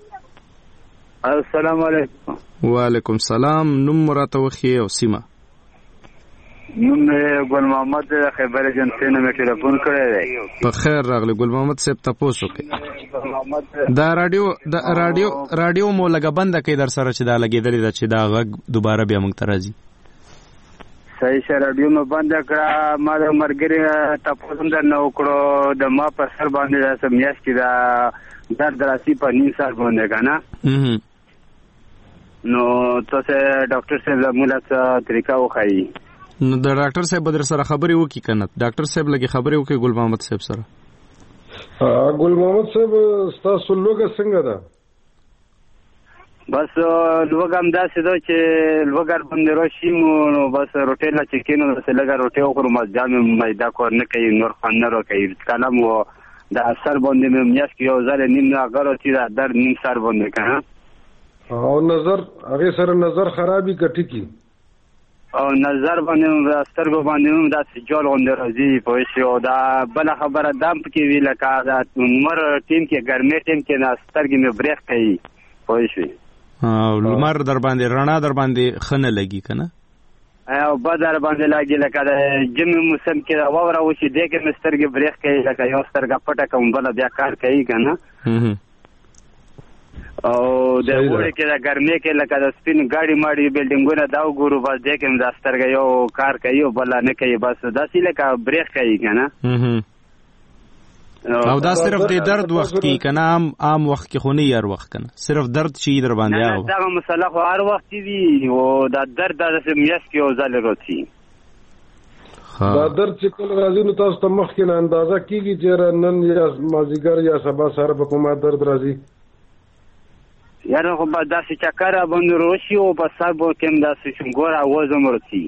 السلام علیکم. وعلیکم السلام. نوم مراته وښیه او سیمه؟ نوم مې ګل محمد خیبر ایجنسی نه مې ټلیفون کړی دی. په خیر راغلی ګل محمد صاحب. تاسو کوي دا رادیو دا رادیو رادیو مو لګه بنده کوي در سره چې دا لګېدلې ده چې دا غږ دوباره بیا موږ ته راځي. صحیح شه رادیو مې بنده کړه. ما د مرګري تاسو هم درنه وکړو. د ما په سر باندې دا سمیاش کې دا درد راسي په نیم سر باندې کنه نو تاسو ډاکټر صاحب موږ ته طریقه وخایي. نو د ډاکټر صاحب بدر سره خبرې وکي کنه؟ ډاکټر صاحب لګي خبرې وکي ګل محمد صاحب سره. ها ګل محمد صاحب تاسو لوګه څنګه ده؟ بس لوګم داسې ده چې لوګر باندې راشي نو بس روټي لا چکینو د لګر روټي او خرو مزجام مېدا کور نه کوي نور خان نه کوي کلام و د اثر باندې مې میاس کې یو ځل نیم نه غره چې در نیم سر باندې کنه او نظر هغه سره نظر خرابي کټی کی او نظر باندې سترګو باندې دا سجال غوندې راځي په شی او دا بل خبره دام کې وی لکه دا عمر ټیم کې ګرمه ټیم کې دا سترګې مې بریخ کوي په شی او لمر در باندې رڼا در باندې خنه لګي کنه او بدر باندې لګي لکه د جم موسم کې دا وره وشي دغه مسترګې بریخ کوي لکه یو سترګه پټه کوم بل بیا کار کوي کنه او د وړي کې د ګرمۍ کې لکه د سپین ګاډي ماډي بلډینګونه دا وګورو بس دې کې د سترګې یو کار کوي او بل نه کوي بس داسې لکه بریخ کوي کنه او دا صرف د درد وخت کې کنه عام عام وخت کې خو نه یار وخت کنه صرف درد شي در باندې هغه دا مسله خو هر وخت دی او دا درد د سمیاس کې او ځل راځي دا درد چې کله راځي نو تاسو ته مخ کې اندازه کیږي چې نن یا مازیګر یا سبا سره په کومه درد راځي یاره خو با داسې چکر باندې روشي او په سر بو کې داسې څنګه راوځي مرتي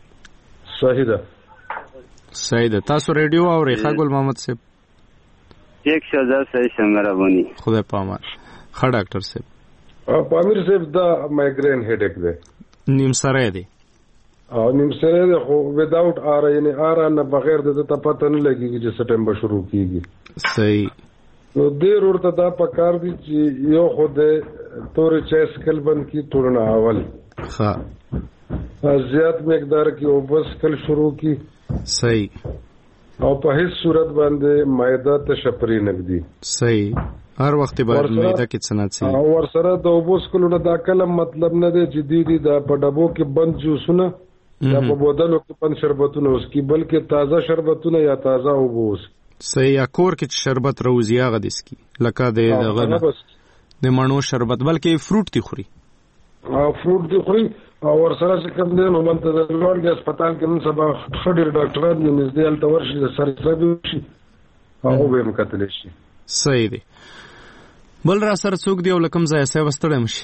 صحیح ده صحیح ده تاسو ریډیو او ریخا ګل محمد صاحب یک شزا صحیح څنګه راونی خدای پامان. ښه ډاکټر صاحب. پامیر صاحب دا مایګرین هډیک دی. نیم سره دی. او نیم سره دی خو وداوت آر یعنی آر نه بغیر د ته پته نه لګیږي چې سپټمبر شروع کیږي. صحیح. نو ډیر ورته دا پکار دي چې یو خو د تور چیس کل بند کی تورنا اول. ها. زیات مقدار کې او بس کل شروع کی. صحیح. او په هیڅ صورت باندې معده ته شپري نګدي. صحیح. هر وخت باندې معده کې څنګه سي او ور سره د اوبوس کولو دا کلم مطلب نه دی چې دی دی دا په ډبو کې بند جوسونه یا په بوتلو کې بند شربتونه اوس کی بلکې تازه شربتونه یا تازه اوبوس. صحیح. یا کور کې شربت روزي هغه دسکی لکه د دغه د مڼو شربت بلکې فروټ دی خوري. او فروټ دی خوري او ور سره چې کوم دی نو منته د لوړ هسپتال کې نن سبا خډیر ډاکټران یې نږدې ال تور شي د سر سره شي او به مکتل شي. صحیح دی. بل را سره څوک دی او لکم ځای سه وستړم شي.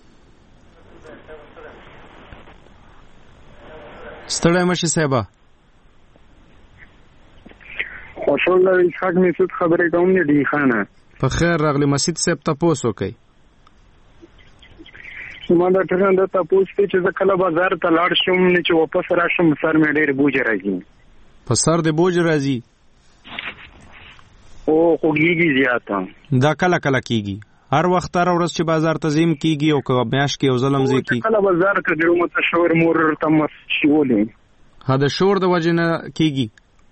ستړی مشي صاحب. خوشحال اسحاق مسعود خبرې کوم نه دی خانه. په خیر راغلی مسعود صاحب تاسو کوي. ما دا ټرند ته تاسو چې د کله بازار ته لاړ شم نه چې واپس راشم سر مې ډېر بوج راځي. په سر د بوج راځي. او خوږیږي زیاته. دا کله کله کیږي. هر وخت هر ورځ چې بازار ته زیم کیږي او که میاش کې او ظلم زی کی. کله بازار ته ډېر متشور مور تم شولې. ها د شور د وجه نه کیږي.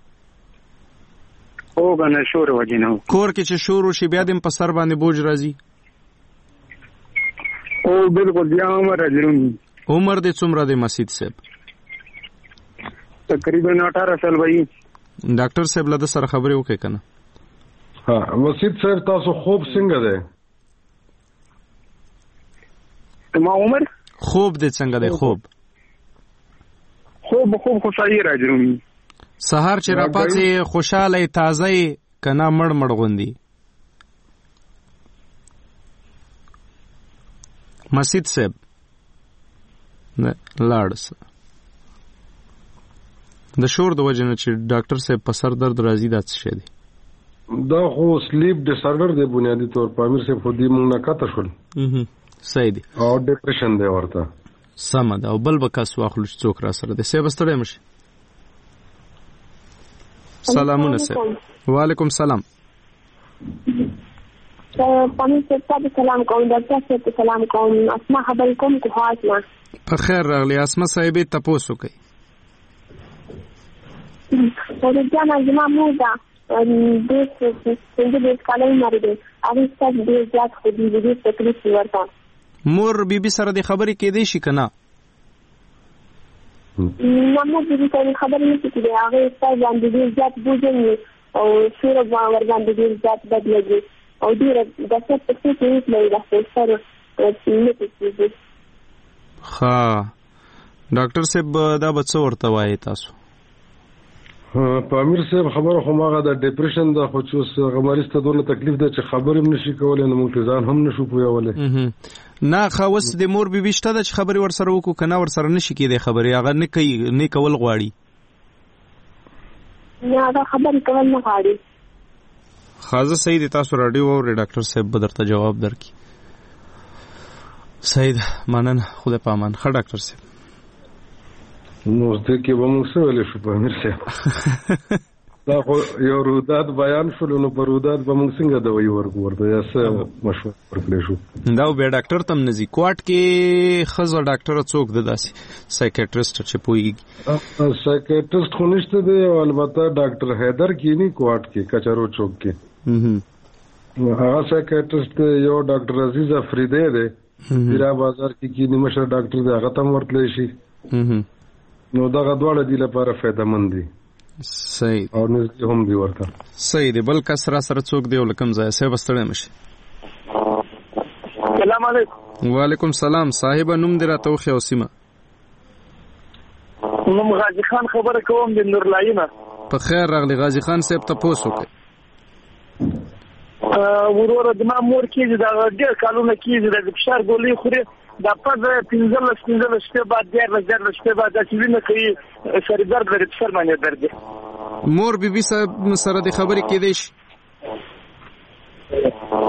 او غنه شور وجه نه. کور کې چې شور وشي بیا د په سر باندې بوج راځي. او بالکل بیا عمر راځي. عمر دې څومره دی مسعود صاحب؟ تقریبا اٹھارہ سال وایي. ډاکټر صاحب له سره خبرې وکړه کنه. ها مسعود صاحب تاسو خوب څنګه دی؟ ما عمر خوب دې څنګه دی خوب؟ خوب خوب خوشالي راځي. سحر چې را پاتې خوشاله تازه کنا مړ مړ غوندي. مسعود صاحب نه لاړس د شور د وجه نه چې ډاکټر صاحب په سر درد راځي دا څه شي دی؟ دا خو سلیپ ډیس آرډر دی بنیادی طور په امیر صاحب خو دې مونږ نه کاته شول. صحیح دی. او ډیپریشن دی ورته. سم ده. او بل بکاس واخلو چې څوک را سره دی. صاحب ستړی مشي. سلامونه صاحب. وعلیکم سلام. پامیر صاحب ته سلام کوم. ډاکټر صاحب ته سلام کوم. اسما خبر کوم کو حاصله. په خیر راغلی. اسما صاحب تاسو کوي. ورته ما زما مودا د څه څنګه د کالای مری دی. هغه څه د زیات خو دې دې تکلیف ورته. مور بیبي سره د خبرې کې دی شي کنه. نو مو دې ته خبرې نه کیږي. هغه څه باندې دې زیات بوجني او شور باندې دې زیات بدلږي او دې د څه په څه کې نه راځي سره نه کیږي. ها ډاکټر صاحب دا به څه ورته وایي تاسو؟ په امیر صاحب خبره خو ماغه د ډیپریشن د خو چې غمریز ته دونه تکلیف ده چې خبرې هم نشي کولای نو موږ ځان هم نشو پوهولای. نه خاوس د مور بیبي شته د خبرې ور سره وکړو کنه ور سره نشي کېدای خبرې هغه نه کوي نه کول غواړي. نه دا خبرې کول نه غواړي. خازه صحیح دي. تاسو رادیو او ډاکټر صاحب به درته جواب درکړي. صحیح ده. مننه. خدای پامان. ښه ډاکټر صاحب. نو دې کې به موږ څه ویل شو په امیر صاحب؟ دا خو یو رودات بیان شول نو په رودات به موږ څنګه دوی ورکو ورته یا څه مشوره ورکړې شو؟ دا به ډاکټر تم نزي کوټ کې خزه ډاکټر څوک د داسي سایکیاټریست چې پويږي. سایکیاټریست خو نشته دی او البته ډاکټر حیدر کې نه کوټ کې کچارو چوک کې. هغه سایکیاټریست یو ډاکټر عزیز افریدی دی. پیرا بازار کې کې نیمه ډاکټر دی هغه تم ورتلی شي. نو دا غواړه دی لپاره فائدہ مند دي. صحیح. او نږدې هم دی ورته. صحیح دی. بل کس را سره څوک دی ولکم ځای سه بستړی مشي. سلام علیکم. وعلیکم سلام. صاحب نوم دی راته خو سیمه. نوم غازی خان خبره کوم د نورلاینه. په خیر راغلی غازی خان صاحب ته پوسو کوي. ورور د ما مور کې دا ډېر کالونه کې د فشار ګولې خوري. دا په پنځه لس پنځه لس شپې بعد ډېر لږ شپې بعد چې وینه کوي سر درد لري سر باندې درد. مور بیبي سره د خبرې کې دی شي.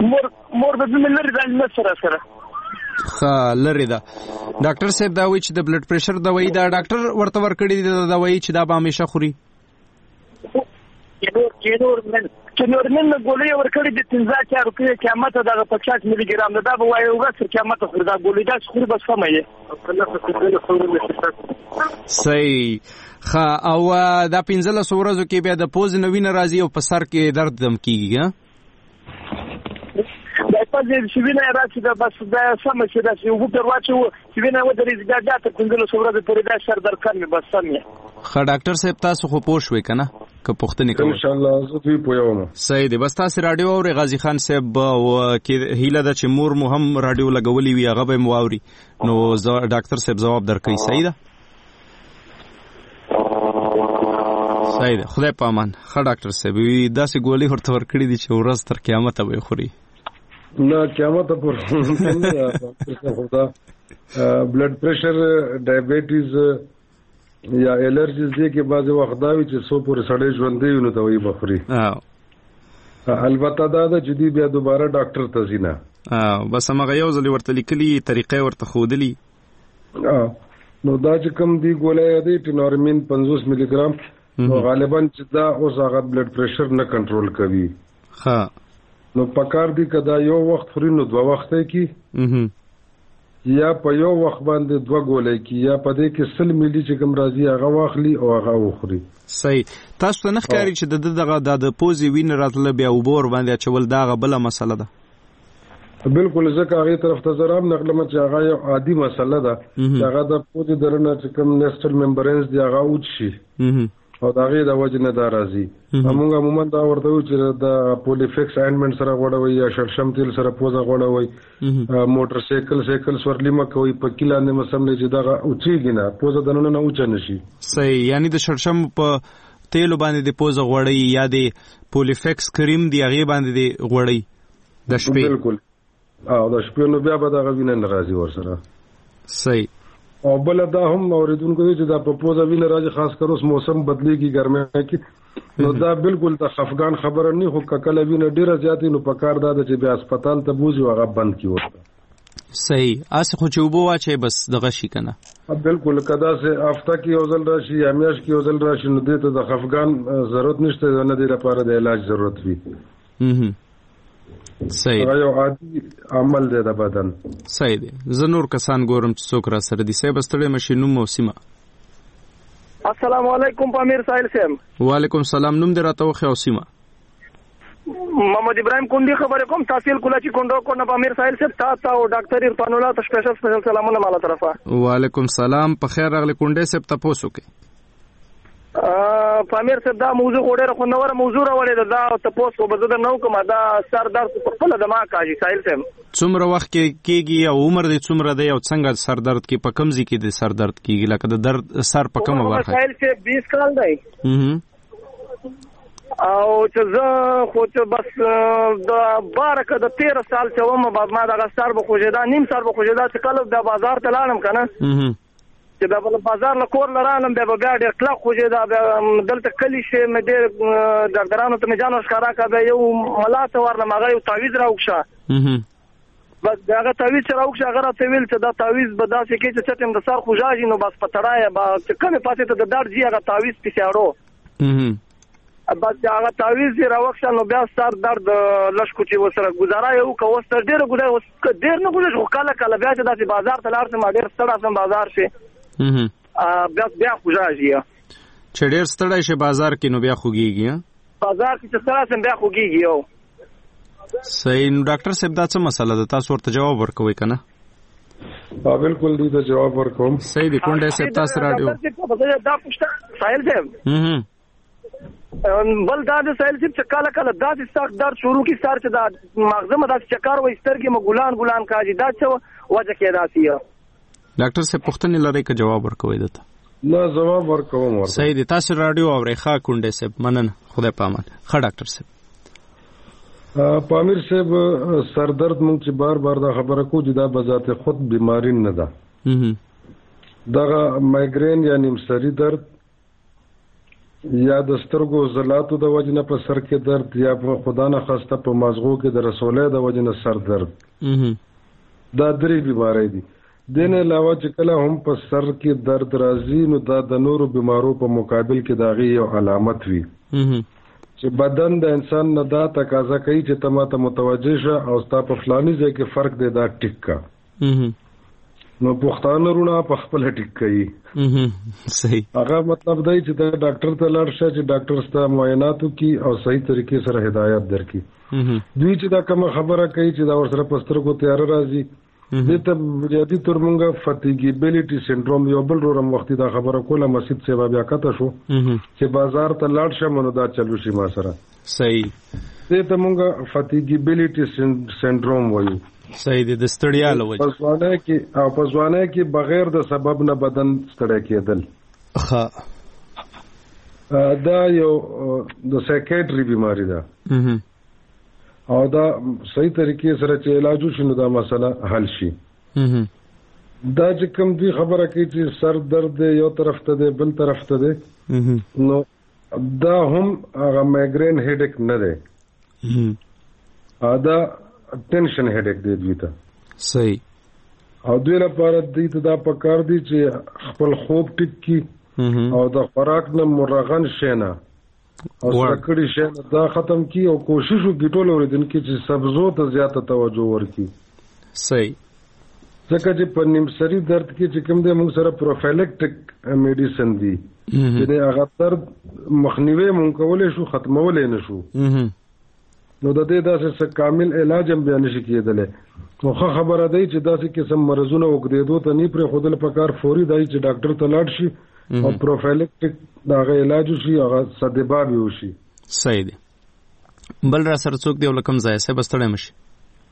مور مور د دې لري د نه سره سره خا لري دا ډاکټر صاحب دا وایي چې د بلډ پريشر دوايي دا ډاکټر ورته ورکړي د دوايي چې دا به همیشه خوري کینور کینور من کینور من ګولې ورکړي د پنځه چار روپۍ قیمت دا پچاس ملي ګرام دا به وایي وګړه قیمت خور دا ګولې دا خور بس سمه صحیح خا او دا پنځله سورزو کې بیا د پوز نوینه راځي او په سر کې درد دم کیږي دا پځې چې وینه راځي دا بس دا سم چې دا یو ګټر واچو چې وینه و درې دا دا ته پنځله سورزو پرې دا سر درد کوي بس سمه خا ډاکټر صاحب تاسو خو پوښوي کنه که پوښتنه کوم ان شاء الله زه دوی پویوم صحیح دی بس تاسو رادیو او غازی خان صاحب او کې هیله ده چې مور مو هم رادیو لګولې وي هغه به مواوري نو ډاکټر صاحب جواب درکړي صحیح ده صحیح ده خدای په امان ښه ډاکټر صاحب داسې ګولې ورته ورکړي دي چې ورځ تر قیامت به خوري نه قیامت پر خدا بلډ پریشر ډایبټیز یا الرجیز دي کې بعض وخت دا وي چې سو پورې سړی ژوندې نو دوی بخوري البته دا د جدي بیا دوباره ډاکټر ته ځینه اه بس هغه یو ځل ورته لیکلي طریقې ورته خودلی نو دا چې کوم دی ګولې دی ټینورمین پنځوس ملي ګرام نو غالبا چې دا اوس هغه بلډ پریشر نه کنټرول کوي ها نو پکار دی کدا یو وخت خوري نو دوه وخت کې یا په یو وخت باندې دوه ګولې کې یا په دې کې سل ملي چې کوم راځي هغه واخلي او هغه وخوري صحیح تاسو ته نه ښکاري چې د دغه د پوزي وین راتله بیا وبور باندې چول داغه بل مسله ده بالکل ځکه هغه طرف ته زرام نقل مچ هغه یو عادي مسله ده چې هغه د پوزي درنه چې کوم نیسټل ممبرینز دی هغه اوچ شي او دا غي د وجه نه دا راځي همغه عموما دا ورته چې د پولیفکس اینډمنت سره غوړوي یا شرشم تیل سره پوزا غوړوي موټر سایکل سایکل سورلیمه کوي په کله نه مسم نه چې دا اوچیږي نه پوزا دنه نه اوچ نشي صحیح یعنی د شرشم په تیل باندې د پوزا غوړي یا د پولیفکس کریم دی هغه باندې دی غوړي د شپې بالکل او د شپې نو بیا به دا غوینه ناراضي ورسره صحیح او بل دا هم اوریدونکو چې دا په پوزا وینه راځي خاص کر اوس موسم بدلیږي ګرمه کې نو دا بالکل د خفقان خبره نه خو کله وینه ډیره زیاتې نو په کار دا چې بیا هسپتال ته بوزي هغه بند کیږي صحیح اس خو چې وبو واچي بس دغه شي کنه بالکل کدا سه هفته کې اوزل راشي یا میاش کې اوزل راشي نو دې ته د خفقان ضرورت نشته نه دی لپاره د علاج ضرورت وي صحیح یو عادي عمل دی د بدن صحیح دی زه نور کسان ګورم چې څوک را سره دي صاحب ستړي مشینو موسمه السلام علیکم پامیر سایل سیم وعلیکم السلام نوم دې راته وخی او سیمه محمد ابراهیم کندی خبره کوم تحصیل کولاچی کوندو کو نه پامیر سایل سیم تا تا او ډاکټر ارفان الله ته سپیشل سپیشل سلامونه مالا طرفه وعلیکم السلام په خیر راغلی کونډه سپ تاسو کې پامیر صاحب دا موضوع وړه خو نوره موضوع راوړې دا تاسو په بده نو کوم دا سر درد په خپل د ما کاږي سایل سم څومره وخت کې کېږي او عمر دې څومره دی او څنګه سر درد کې په کمزې کې د سر درد کېږي لکه د درد سر په کومه برخه سایل سم بیس کال دی او چې زه خو چې بس د بارکه د تیرہ سال چې ومه بعد ما د سر به خوځیدا نیم سر به خوځیدا چې کله د بازار ته لاړم کنه چې دا په بازار له کور لرانم بیا بیا ډېر کلک خوځي دا دلته کلی شي مې ډېر ډاکټرانو ته مې جانو ښکارا کړه یو ملاته ورنه هغه یو تعویذ راوښه بس هغه تعویذ چې راوښه هغه راته ویل چې دا تعویذ به داسې کې چې چتم د سر خوځاږي نو بس پتړای به چې کومه پاتې ته د درد جی هغه تعویذ پېښاړو بس هغه تعویذ راوښه نو بیا سر درد لشکو چې وسره گزاره یو کو وسره ډېر ګډه وس ډېر نه ګډه کله کله بیا چې داسې بازار ته لاړ سم ډېر ستړی سم بازار شي بیا بیا خوځاږي چې ډېر ستړی شي بازار کې نو بیا خوږیږي بازار کې چې ستړی سم بیا خوږیږي یو صحیح نو ډاکټر صاحب دا څه مسله ده تاسو ورته جواب ورکوي کنه ها بالکل دې ته جواب ورکوم صحیح دی کونډه صاحب تاسو راډیو دا پښتنه سایل صاحب بل دا د سایل صاحب چې کله کله دا د سخت درد شروع کی سر چې دا مغزه مدا چکر و سترګې م ګلان ګلان کاږي دا څه وجه کې راسي ډاکټر صاحب پښتنه لری که جواب ورکوي دته نه جواب ورکوم ورته صحیح دي تاسو رادیو اورئ ښه کونډه صاحب مننه خدای پامان ښه ډاکټر صاحب پامیر صاحب سر درد مونږ چې بار بار دا خبره کو چې دا بذات خود بیماری نه ده دا مایګرین یا نیم سری درد یا د سترګو زلاتو د وجه نه په سر کې درد یا په خدا نه خواسته په مازغو کې د رسولې د وجه نه سر درد. دا درې بیماری دي. دین علاوه چې کله هم په سر کې درد راځي نو دا د نورو بیمارو په مقابل کې د هغې یو علامت وي چې بدن د انسان نه دا تقاضا کوي چې ته ماته متوجه شه او ستا په فلاني ځای کې فرق دی دا ټیک کا. نو پښتانه رونه په خپل ټیک کوي. صحیح. هغه مطلب دی چې د ډاکټر ته لاړ شه چې ډاکټر ستا معاینات وکړي او صحیح طریقې سره هدایت درکړي. دوی چې دا کومه خبره کوي چې دا ورسره په سترګو تیاره راځي دې ته بنیادي تور مونږه فټیګیبیلیټي سنډروم یو بل رورم وختي دا خبره کوله مسجد سیوا بیا کته شو چې بازار ته لاړ شم نو دا چلو شي ما سره. صحیح. دې ته مونږه فټیګیبیلیټي سنډروم وایو. صحیح دي. د ستړیا له وجې په ځوانه کې او په ځوانه کې بغیر د سبب نه بدن ستړی کېدل. ها دا یو د سایکیټري بیماری ده او دا صحیح طریقې سره چې علاج وشي نو دا مسله حل شي. دا چې کوم دی خبره کوي چې سر درد یو طرف ته دی بل طرف ته دی نو دا هم هغه مایګرین هیډیک نه دی. دا ټینشن هیډیک دی دوی ته. صحیح. او دوی لپاره دوی ته دا پکار دی چې خپل خوب ټیک کی او د خوراک نه مرغن شینه او سکړی شینه دا ختم کی او کوشش وکړي ټول اوریدونکو چې سبزو ته زیاته توجه ورکړي. صحیح. ځکه چې په نیمسری درد کې چې کوم دی موږ سره پروفیلیکټک میډیسن دی چې هغه درد مخنیوي مونږ کولای شو ختمولای نه شو نو د دې داسې کامل علاج هم بیا نشي کېدلی. نو ښه خبره دی چې داسې قسم مرضونه اوږدېدو ته نه پرېښودل پکار فوري دی چې ډاکټر ته لاړ شي او پروفیلیکټک د هغه علاج وشي هغه صدباب یې وشي. صحیح دی. بل را سره څوک دی او له کوم ځایه صاحب ستړی مه شي.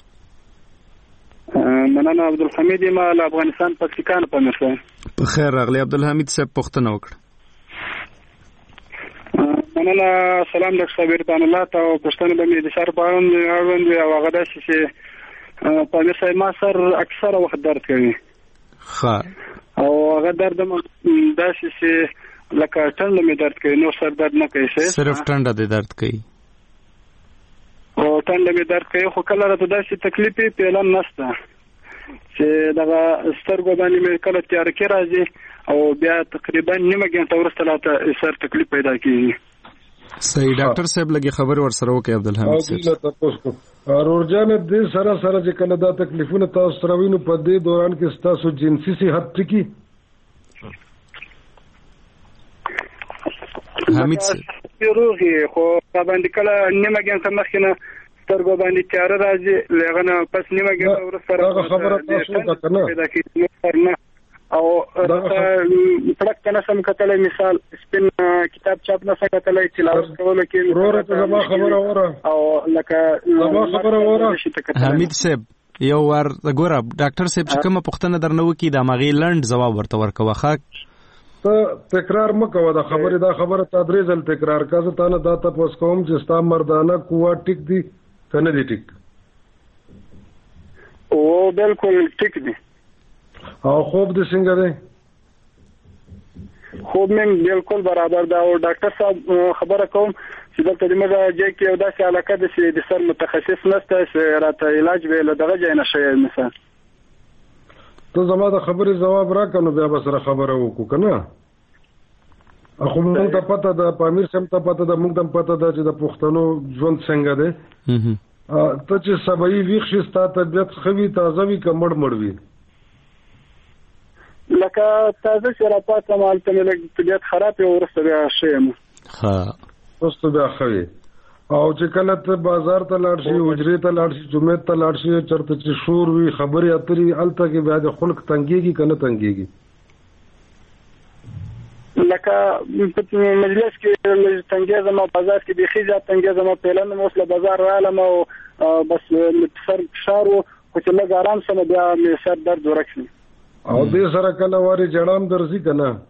مننه عبدالحمید یم له افغانستان پاکستان په مخه. په خیر راغلی عبدالحمید صاحب پوښتنه وکړه. مننه. سلام ډاکټر صاحب رضوان الله ته او پښتنه د مې د سر په اړوند او هغه داسې چې په مې صاحب ما سر اکثره وخت درد کوي. ښه. او هغه درد داسې چې لکه ټنډه مې درد کوي نو سر درد نه کوي. صرف ټنډه دې درد کوي او ټنډه مې درد کوي خو کله راته داسې تکلیف یې پیلن نشته چې دغه سترګو باندې مې کله تیاره کې راځي او بیا تقریبا نیمه ګنټه وروسته راته سر تکلیف پیدا کېږي. صحیح. ډاکټر صاحب لګي خبر ور سره وکي عبدالحمید صاحب. اورجان دې سره سره چې کله دا تکلیفونه تاسو سره وینو په دې دوران کې تاسو جنسي صحت ټکی حمید صاحب روغي خو باندې کله نیمه ګنټه مخکې نه سترګو باندې تیاره راځي لغه نه پس نیمه ګنټه وروسته دا خبره تاسو وکړه پیدا کېږي او پړک کنه سم کتلې مثال سپین کتاب چاپ نه سکتلې تلاوت کول کې ورته زما خبره وره او لکه زما خبره وره حمید صاحب یو ور ګوره ډاکټر صاحب چې کومه پوښتنه درنه وکي دا مغي لند جواب ورته ورکوه. ښه ته تکرار مکوه دا خبره دا خبره تا درې ځل تکرار کړه ته نه دا تاسو کوم چې ستا مردانه قوت ټیک دی کنه دی ټیک او بالکل ټیک دی. او خوب د څنګه دی؟ خوب مې بالکل برابر دا او ډاکټر صاحب خبره کوم چې دلته د مګه ځای کې یو داسې علاقه ده چې د سر متخصص نشته چې راته علاج به له دغه ځای نه شي. مثلا ته زما د خبرې جواب راکړه نو بیا به سره خبره وکړو که نه؟ خو موږ ته پته ده پامیر صاحب ته پته ده موږ ته پته ده چې د پښتنو ژوند څنګه دی. ته چې سبایي ویښ شي ستا طبیعت ښه وي تازه وي که مړ مړ وي؟ لکه تازه چې راپاتم هلته مې لږ طبیعت خراب وي وروسته بیا ښه یم. وروسته بیا ښه وي. او چې کله ته بازار ته لاړ شي حجرې ته لاړ شي جومات ته لاړ شي چېرته چې شور وي خبرې اترې هلته کې بیا د خلق تنګېږي که نه تنګېږي؟ لکه مجلس کې تنګېږم او بازار کې بیخي زیات تنګېږم پیلن مې اوس له بازار رالم او بس سر فشار و خو چې لږ ارام شم بیا مې سر درد ورک شي. او دې سره کله وارې جړام درځي که نه؟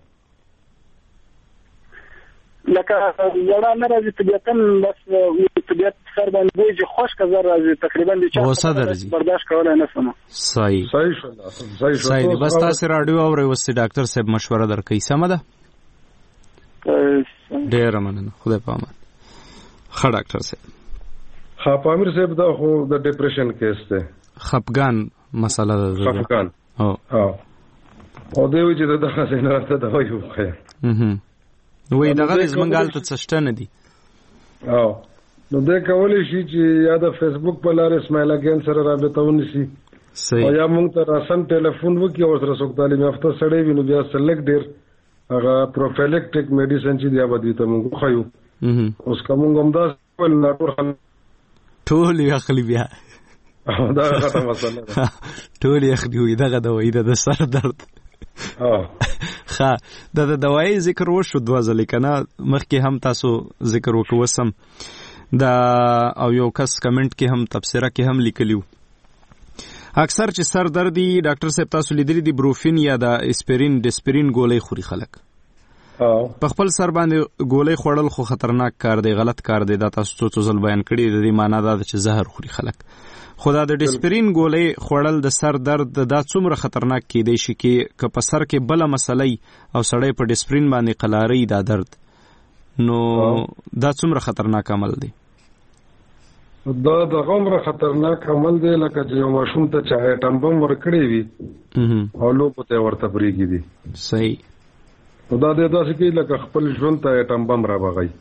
لکه جړا نه راځي طبیعتا بس طبیعت سر باندې بوی چې خشکه زر راځي تقریبا د چا برداشت کولی نه شم. صحیح صحیح شو صحیح دی. بس تاسې راډیو اورئ اوس ډاکټر صاحب مشوره درکوي. سمه ده؟ ډېر مننه، خدای په امان. ښه ډاکټر صاحب. ها پامیر صاحب دا خو د ډیپریشن کیس دی، خفګان مسله ده. خفګان او او دوی وی چې دغه څنګه راته دا وایو خیر هم وای دغه زمنګال ته څشته نه دي. او نو د کولې شي چې یا د فیسبوک په لارې اسماعیل اگین سره رابطه ونیسي، صحیح، او یا موږ ته راسن ټلیفون وکړي او سره څوک تعلیم یافته سړی وي نو بیا سلیکټ ډیر هغه پروفیلیکټیک میډیسن چې دی به دوی ته موږ خایو. اوس کوم هم دا ول لا ټول ټول یې اخلي بیا دا غته مسله ده، ټول یې اخلي دغه دوايي د سر درد. ښه دا د دوايي ذکر وشو دوه ځلې کنه، مخکې هم تاسو ذکر وکوسم دا او یو کس کمنټ کې هم تبصره کې هم لیکلیو اکثر چې سر درد دی ډاکټر صاحب تاسو لیدلی دی بروفین یا د اسپرین ډسپرین ګولۍ خوري خلک په خپل سر باندې ګولۍ خوړل خو خطرناک کار دی، غلط کار دی، دا تاسو څو څو ځل بیان کړی د دې معنی دا چې زهر خوري خلک. خدا د ډسپرین ګولۍ خوړل د سر درد دا څومره خطرناک کیدی شي کې که په سر کې بل مسلې او سړی په ډسپرین باندې قلاري دا درد، نو دا څومره خطرناک عمل دی؟ دا د غمره خطرناک عمل دی لکه چې یو ماشوم ته چې اټم بم ورکړی وي او لوبو ته ورته پرېږي دي. صحیح. نو دا د داسې کې لکه خپل ژوند ته اټم بم را بغی.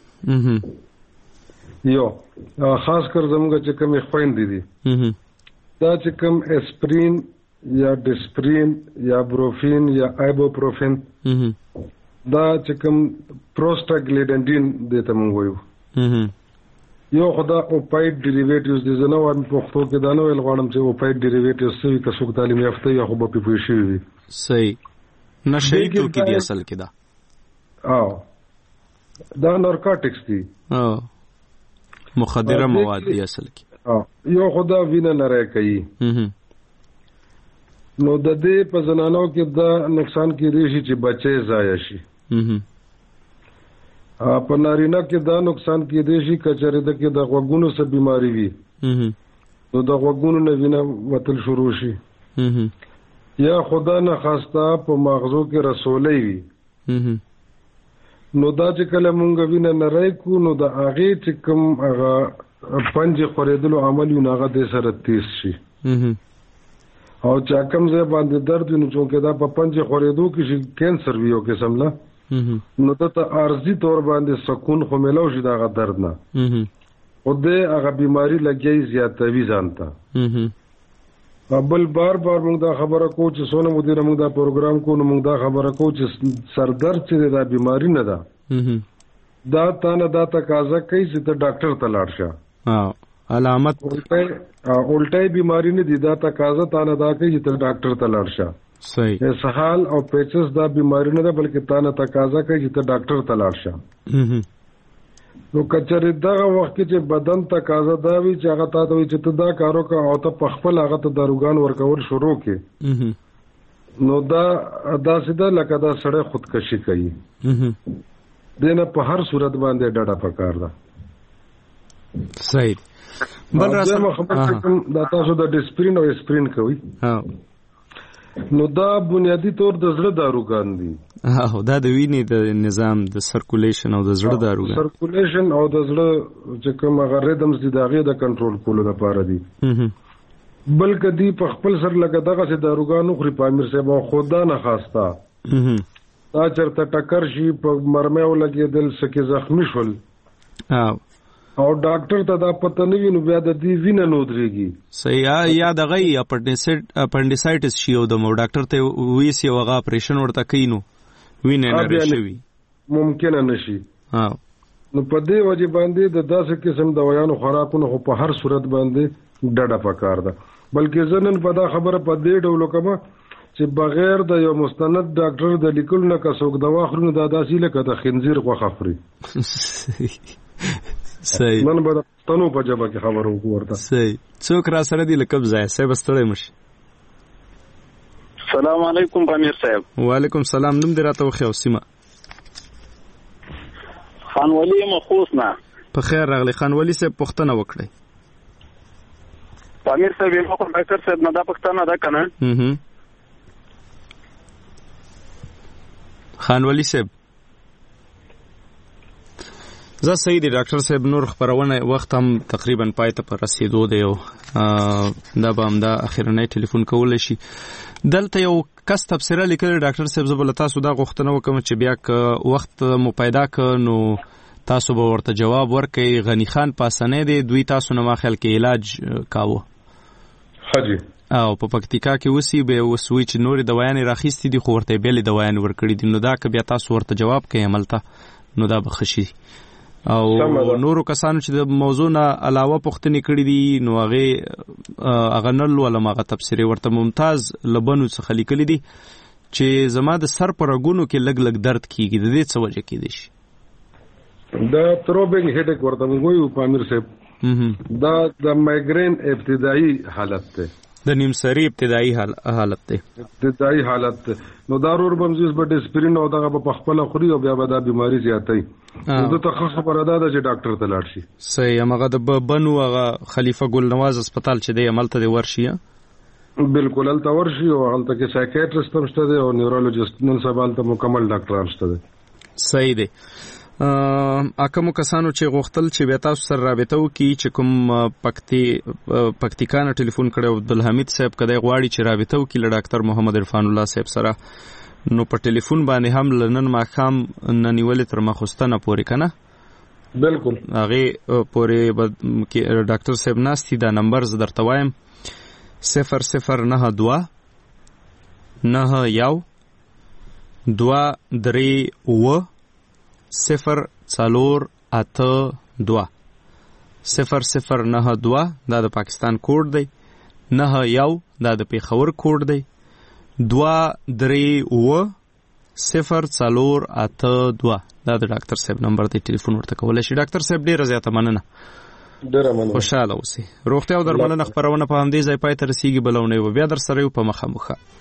یو خاص کر زموږ چې کومې خویندې دي دا چې کوم اسپرین یا ډسپرین یا بروفین یا ایبوپروفین دا چې کوم پروسټاګلیډنډین دی ته موږ وایو، یو خدا اوپایډ ډیریویټیوز دي. زه نه وایم پښتو کې دا نه ویل غواړم چې اوپایډ ډیریویټیوز څه وي، که څوک تعلیم یافته یا خو به پې پوه شوي وي. صحیح. نشه یي توکي دي اصل کې دا او دا نارکاټکس دي، مخدره مواد دي اصل کې. یو خدا وینه نری کوي، نو د دې په زنانو کې دا نقصان کېدی شي چې بچی ضایع شي. په نارینه کې دا نقصان کېدی شي که چېرې د کې د غوږونو څه بیماري وي نو د غوږونو نه وینه وتل شروع شي، یا خدا نه خواسته په ماغزو کې رسولی وي نو دا چې کله مونږ وینه نری کو نو د هغې چې کوم هغه پنجې خورېدلو عمل وي نو هغه دې سره تیز شي، او چا کوم ځای باندې درد وي نو چونکې دا په پنجې خورېدو کې شي کینسر وي یو قسم له نو ده ته عارضي طور باندې سکون خو میلاو شي د هغه درد نه، خو دې هغه بیماري لګیایي زیاتوي ځان ته. بل بار بار موږ دا خبره کوو چې څونه مدیره موږ دا پروګرام کوو نو موږ دا خبره کوو چې سردرد چې دی دا بیماري نه ده، دا تا نه دا تقاضا کوي چې ته ډاکټر ته لاړ شه. علامت الټۍ بیماري نه دي، دا تقاضا تا نه دا کوي چې ته ډاکټر ته لاړ شه. صحیح. اسهال او پیچس دا بیماری نه ده بلکې تا نه تقاضا کوي چې ته ډاکټر ته لاړ شه. نو کچره دغه وخت کې چې بدن تقاضا دا وي چې هغه تا ته وي چې ته دا کارو کا او ته په خپل هغه ته داروګان ورکول شروع کې نو دا دا سیده لکه دا سړی خودکشي کوي، دینه په هر صورت باندې ډډه پکار ده. صحیح. بل راځم دا تاسو د ډسپرین او اسپرین کوي، نو دا بنیادی طور د زړه داروګان دي. او دا د وینې د نظام د سرکولیشن او د زړه داروګان سرکولیشن او د زړه چې کوم هغه ریدمز دي د هغې د کنټرول کولو لپاره دي. بلکې دی په خپل سر لکه دغسې داروګان وخوري په امیر صاحب او خدا نه خواسته دا چېرته ټکر شي په مرمۍ ولګېدل څه کې زخمي شول او ډاکټر ته دا پته نه وي نو بیا د دې وینه نه ودرېږي. صحیح. یا دغه اپنډیسایټس شي او د مو ډاکټر ته ویسي او هغه اپریشن ورته کوي نو وینه نری شوي ممکنه نه شي. نو په دې وجې باندې د داسې قسم دوایانو خوراکونو خو په هر صورت باندې ډډه پکار ده. بلکې زه نن په دا خبره په دې ډول کومه چې بغیر د یو مستند ډاکټر د لیکلو نه که څوک دوا خوري نو دا داسې لکه د خنزیر غوښه خوري. صحیح. نن به د پښتنو په ژبه کې خبره وکړو ورته. صحیح. څوک را سره دی لقب ځای صاحب ستړی مشي. السلام علیکم پامیر صاحب. وعلیکم السلام. نوم دې راته وښیه او سیمه. خان ولی مخوس نه. په خیر راغلی خان ولی صاحب پوښتنه وکړئ. پامیر صاحب یو ډاکټر صاحب نه دا پوښتنه ده کنه. خان ولی صاحب زه صحیح دی ډاکټر صاحب. نور خبرونه وخت هم تقریبا پای ته پر رسیدو دی او دا به هم دا اخرنی ټلیفون کولای شي. دلته یو کس تبصره لیکل ډاکټر صاحب، زه بل تاسو دا غوښتنه وکم چې بیا که وخت مو پیدا ک نو تاسو به ورته جواب ورکړئ. غنی خان پاسنی دی، دوی تاسو نه ما خیال کې علاج کاوه. حاجی او په پکتیکا کې وسی به وسوي چې نور دوايان راخېستې دي خو ورته بیل دوايان ورکړي دي، نو دا که بیا تاسو ورته جواب کوي عملته نو دا به خشي. او نورو کسانو چې د موضوع نه علاوه پوښتنې کړې دي نو هغه هغه نل ولا ماغه تفسیر ورته ممتاز لبنو څخه لیکلي دي چې زما د سر پر غونو کې لګ لګ درد کیږي. د دې څه وجه کې دي شي؟ دا تروبینګ هډیک ورته موږ په امیر صاحب دا د مایګرین ابتدایي حالت ده، د نیمسری ابتدایي حالت ده ابتدایي حالت ده. نو دارور بمزیز به ډسپرین او دغه په خپل خوري او بیا به دا بیماری زیاتای. نو د تخصص خبره ده چې ډاکټر ته لاړ شي. صحیح. هغه د بنو هغه خلیفہ ګل نواز هسپتال چې دی عملته دی ورشي. بالکل هلته ورشي او هلته کې سایکیاټریست هم شته دی او نیورولوژیست نن سبا هلته مکمل ډاکټران شته دی. صحیح دی. اکمو کسانو چې غوښتل چې بیا تاسو سره رابطه وکړي چې کوم پکتی پکتیکانه ټلیفون کړو عبدالحمید صاحب کدی غواړي چې رابطه وکړي له ډاکټر محمد عرفان الله صاحب سره نو په ټلیفون باندې هم لنن ماخام ننیولې تر مخستانه پورې کنه. بالکل هغه پورې کې ډاکټر صاحب ناستی دا نمبر ز درته وایم صفر صفر نه دوا نه یو دوا درې و صفر څلور اته دوا صفر صفر نه دوا دا د پاکستان کوډ دی، نه یو دا د پیښور کوډ دی، دوا درې و صفر څلور اته دوا دا د ډاکټر صاحب نمبر دی. ټلیفون ورته کولای شي. ډاکټر صاحب ډیره زیاته مننه. ډیره مننه. خوشاله اوسئ. روغتیا او درملنه خبرونه په همدې ځای پای ته رسیږي. بلونه بیا در سره یو په مخه مخه.